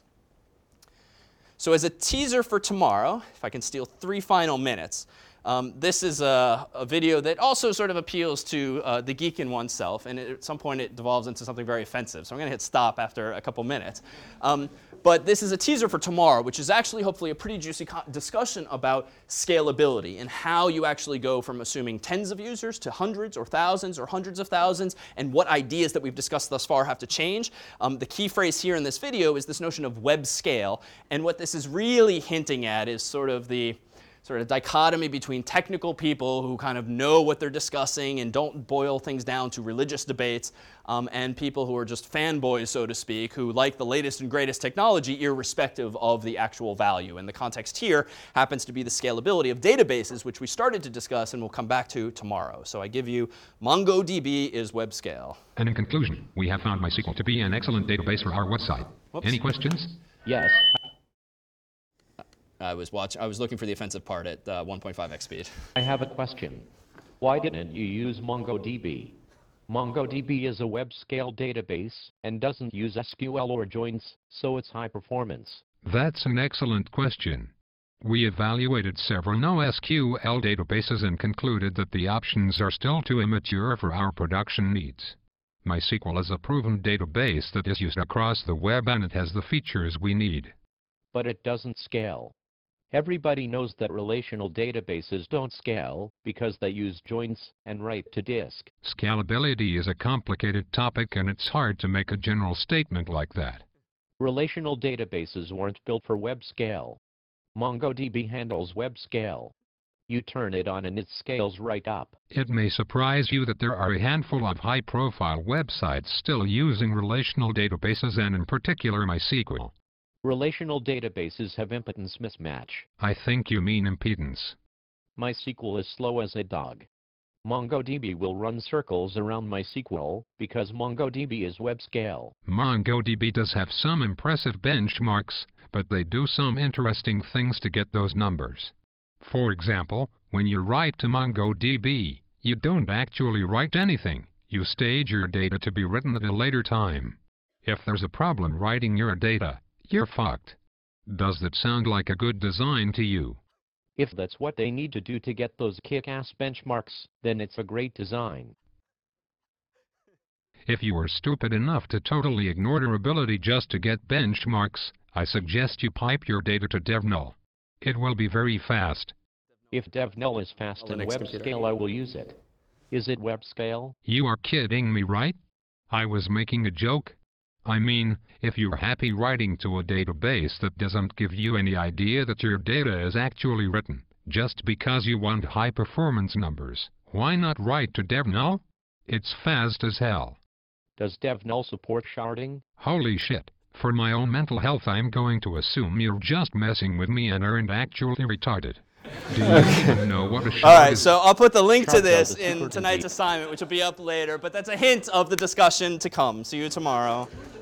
So as a teaser for tomorrow, if I can steal three final minutes, um, this is a, a video that also sort of appeals to uh, the geek in oneself. And it, at some point, it devolves into something very offensive. So I'm going to hit stop after a couple minutes. Um, but this is a teaser for tomorrow, which is actually hopefully a pretty juicy discussion about scalability and how you actually go from assuming tens of users to hundreds or thousands or hundreds of thousands, and what ideas that we've discussed thus far have to change. Um, the key phrase here in this video is this notion of web scale. And what this is really hinting at is sort of the sort of dichotomy between technical people who kind of know what they're discussing and don't boil things down to religious debates, um, and people who are just fanboys, so to speak, who like the latest and greatest technology irrespective of the actual value. And the context here happens to be the scalability of databases, which we started to discuss and we'll come back to tomorrow. So I give you MongoDB is web scale. And in conclusion, we have found MySQL to be an excellent database for our website. Whoops. Any questions? Yes. I was watch. I was looking for the offensive part at uh, one point five x speed. I have a question. Why didn't you use MongoDB? MongoDB is a web-scale database and doesn't use S Q L or joins, so it's high performance. That's an excellent question. We evaluated several NoSQL databases and concluded that the options are still too immature for our production needs. MySQL is a proven database that is used across the web and it has the features we need. But it doesn't scale. Everybody knows that relational databases don't scale because they use joins and write to disk. Scalability is a complicated topic and it's hard to make a general statement like that. Relational databases weren't built for web scale. MongoDB handles web scale. You turn it on and it scales right up. It may surprise you that there are a handful of high-profile websites still using relational databases and in particular MySQL. Relational databases have impedance mismatch. I think you mean impedance. MySQL is slow as a dog. MongoDB will run circles around MySQL because MongoDB is web scale. MongoDB does have some impressive benchmarks, but they do some interesting things to get those numbers. For example, when you write to MongoDB, you don't actually write anything. You stage your data to be written at a later time. If there's a problem writing your data, you're fucked. Does that sound like a good design to you? If that's what they need to do to get those kick-ass benchmarks, then it's a great design. If you are stupid enough to totally ignore durability just to get benchmarks, I suggest you pipe your data to DevNull. It will be very fast. If DevNull is fast Oh, and Linux web computer. scale, I will use it. Is it web scale? You are kidding me, right? I was making a joke. I mean, if you're happy writing to a database that doesn't give you any idea that your data is actually written, just because you want high performance numbers, why not write to DevNull? It's fast as hell. Does DevNull support sharding? Holy shit. For my own mental health, I'm going to assume you're just messing with me and aren't actually retarded. Do you even know what a shard All right, is? so I'll put the link to Sharp this Delta in Super tonight's Deep. assignment, which will be up later, but that's a hint of the discussion to come. See you tomorrow.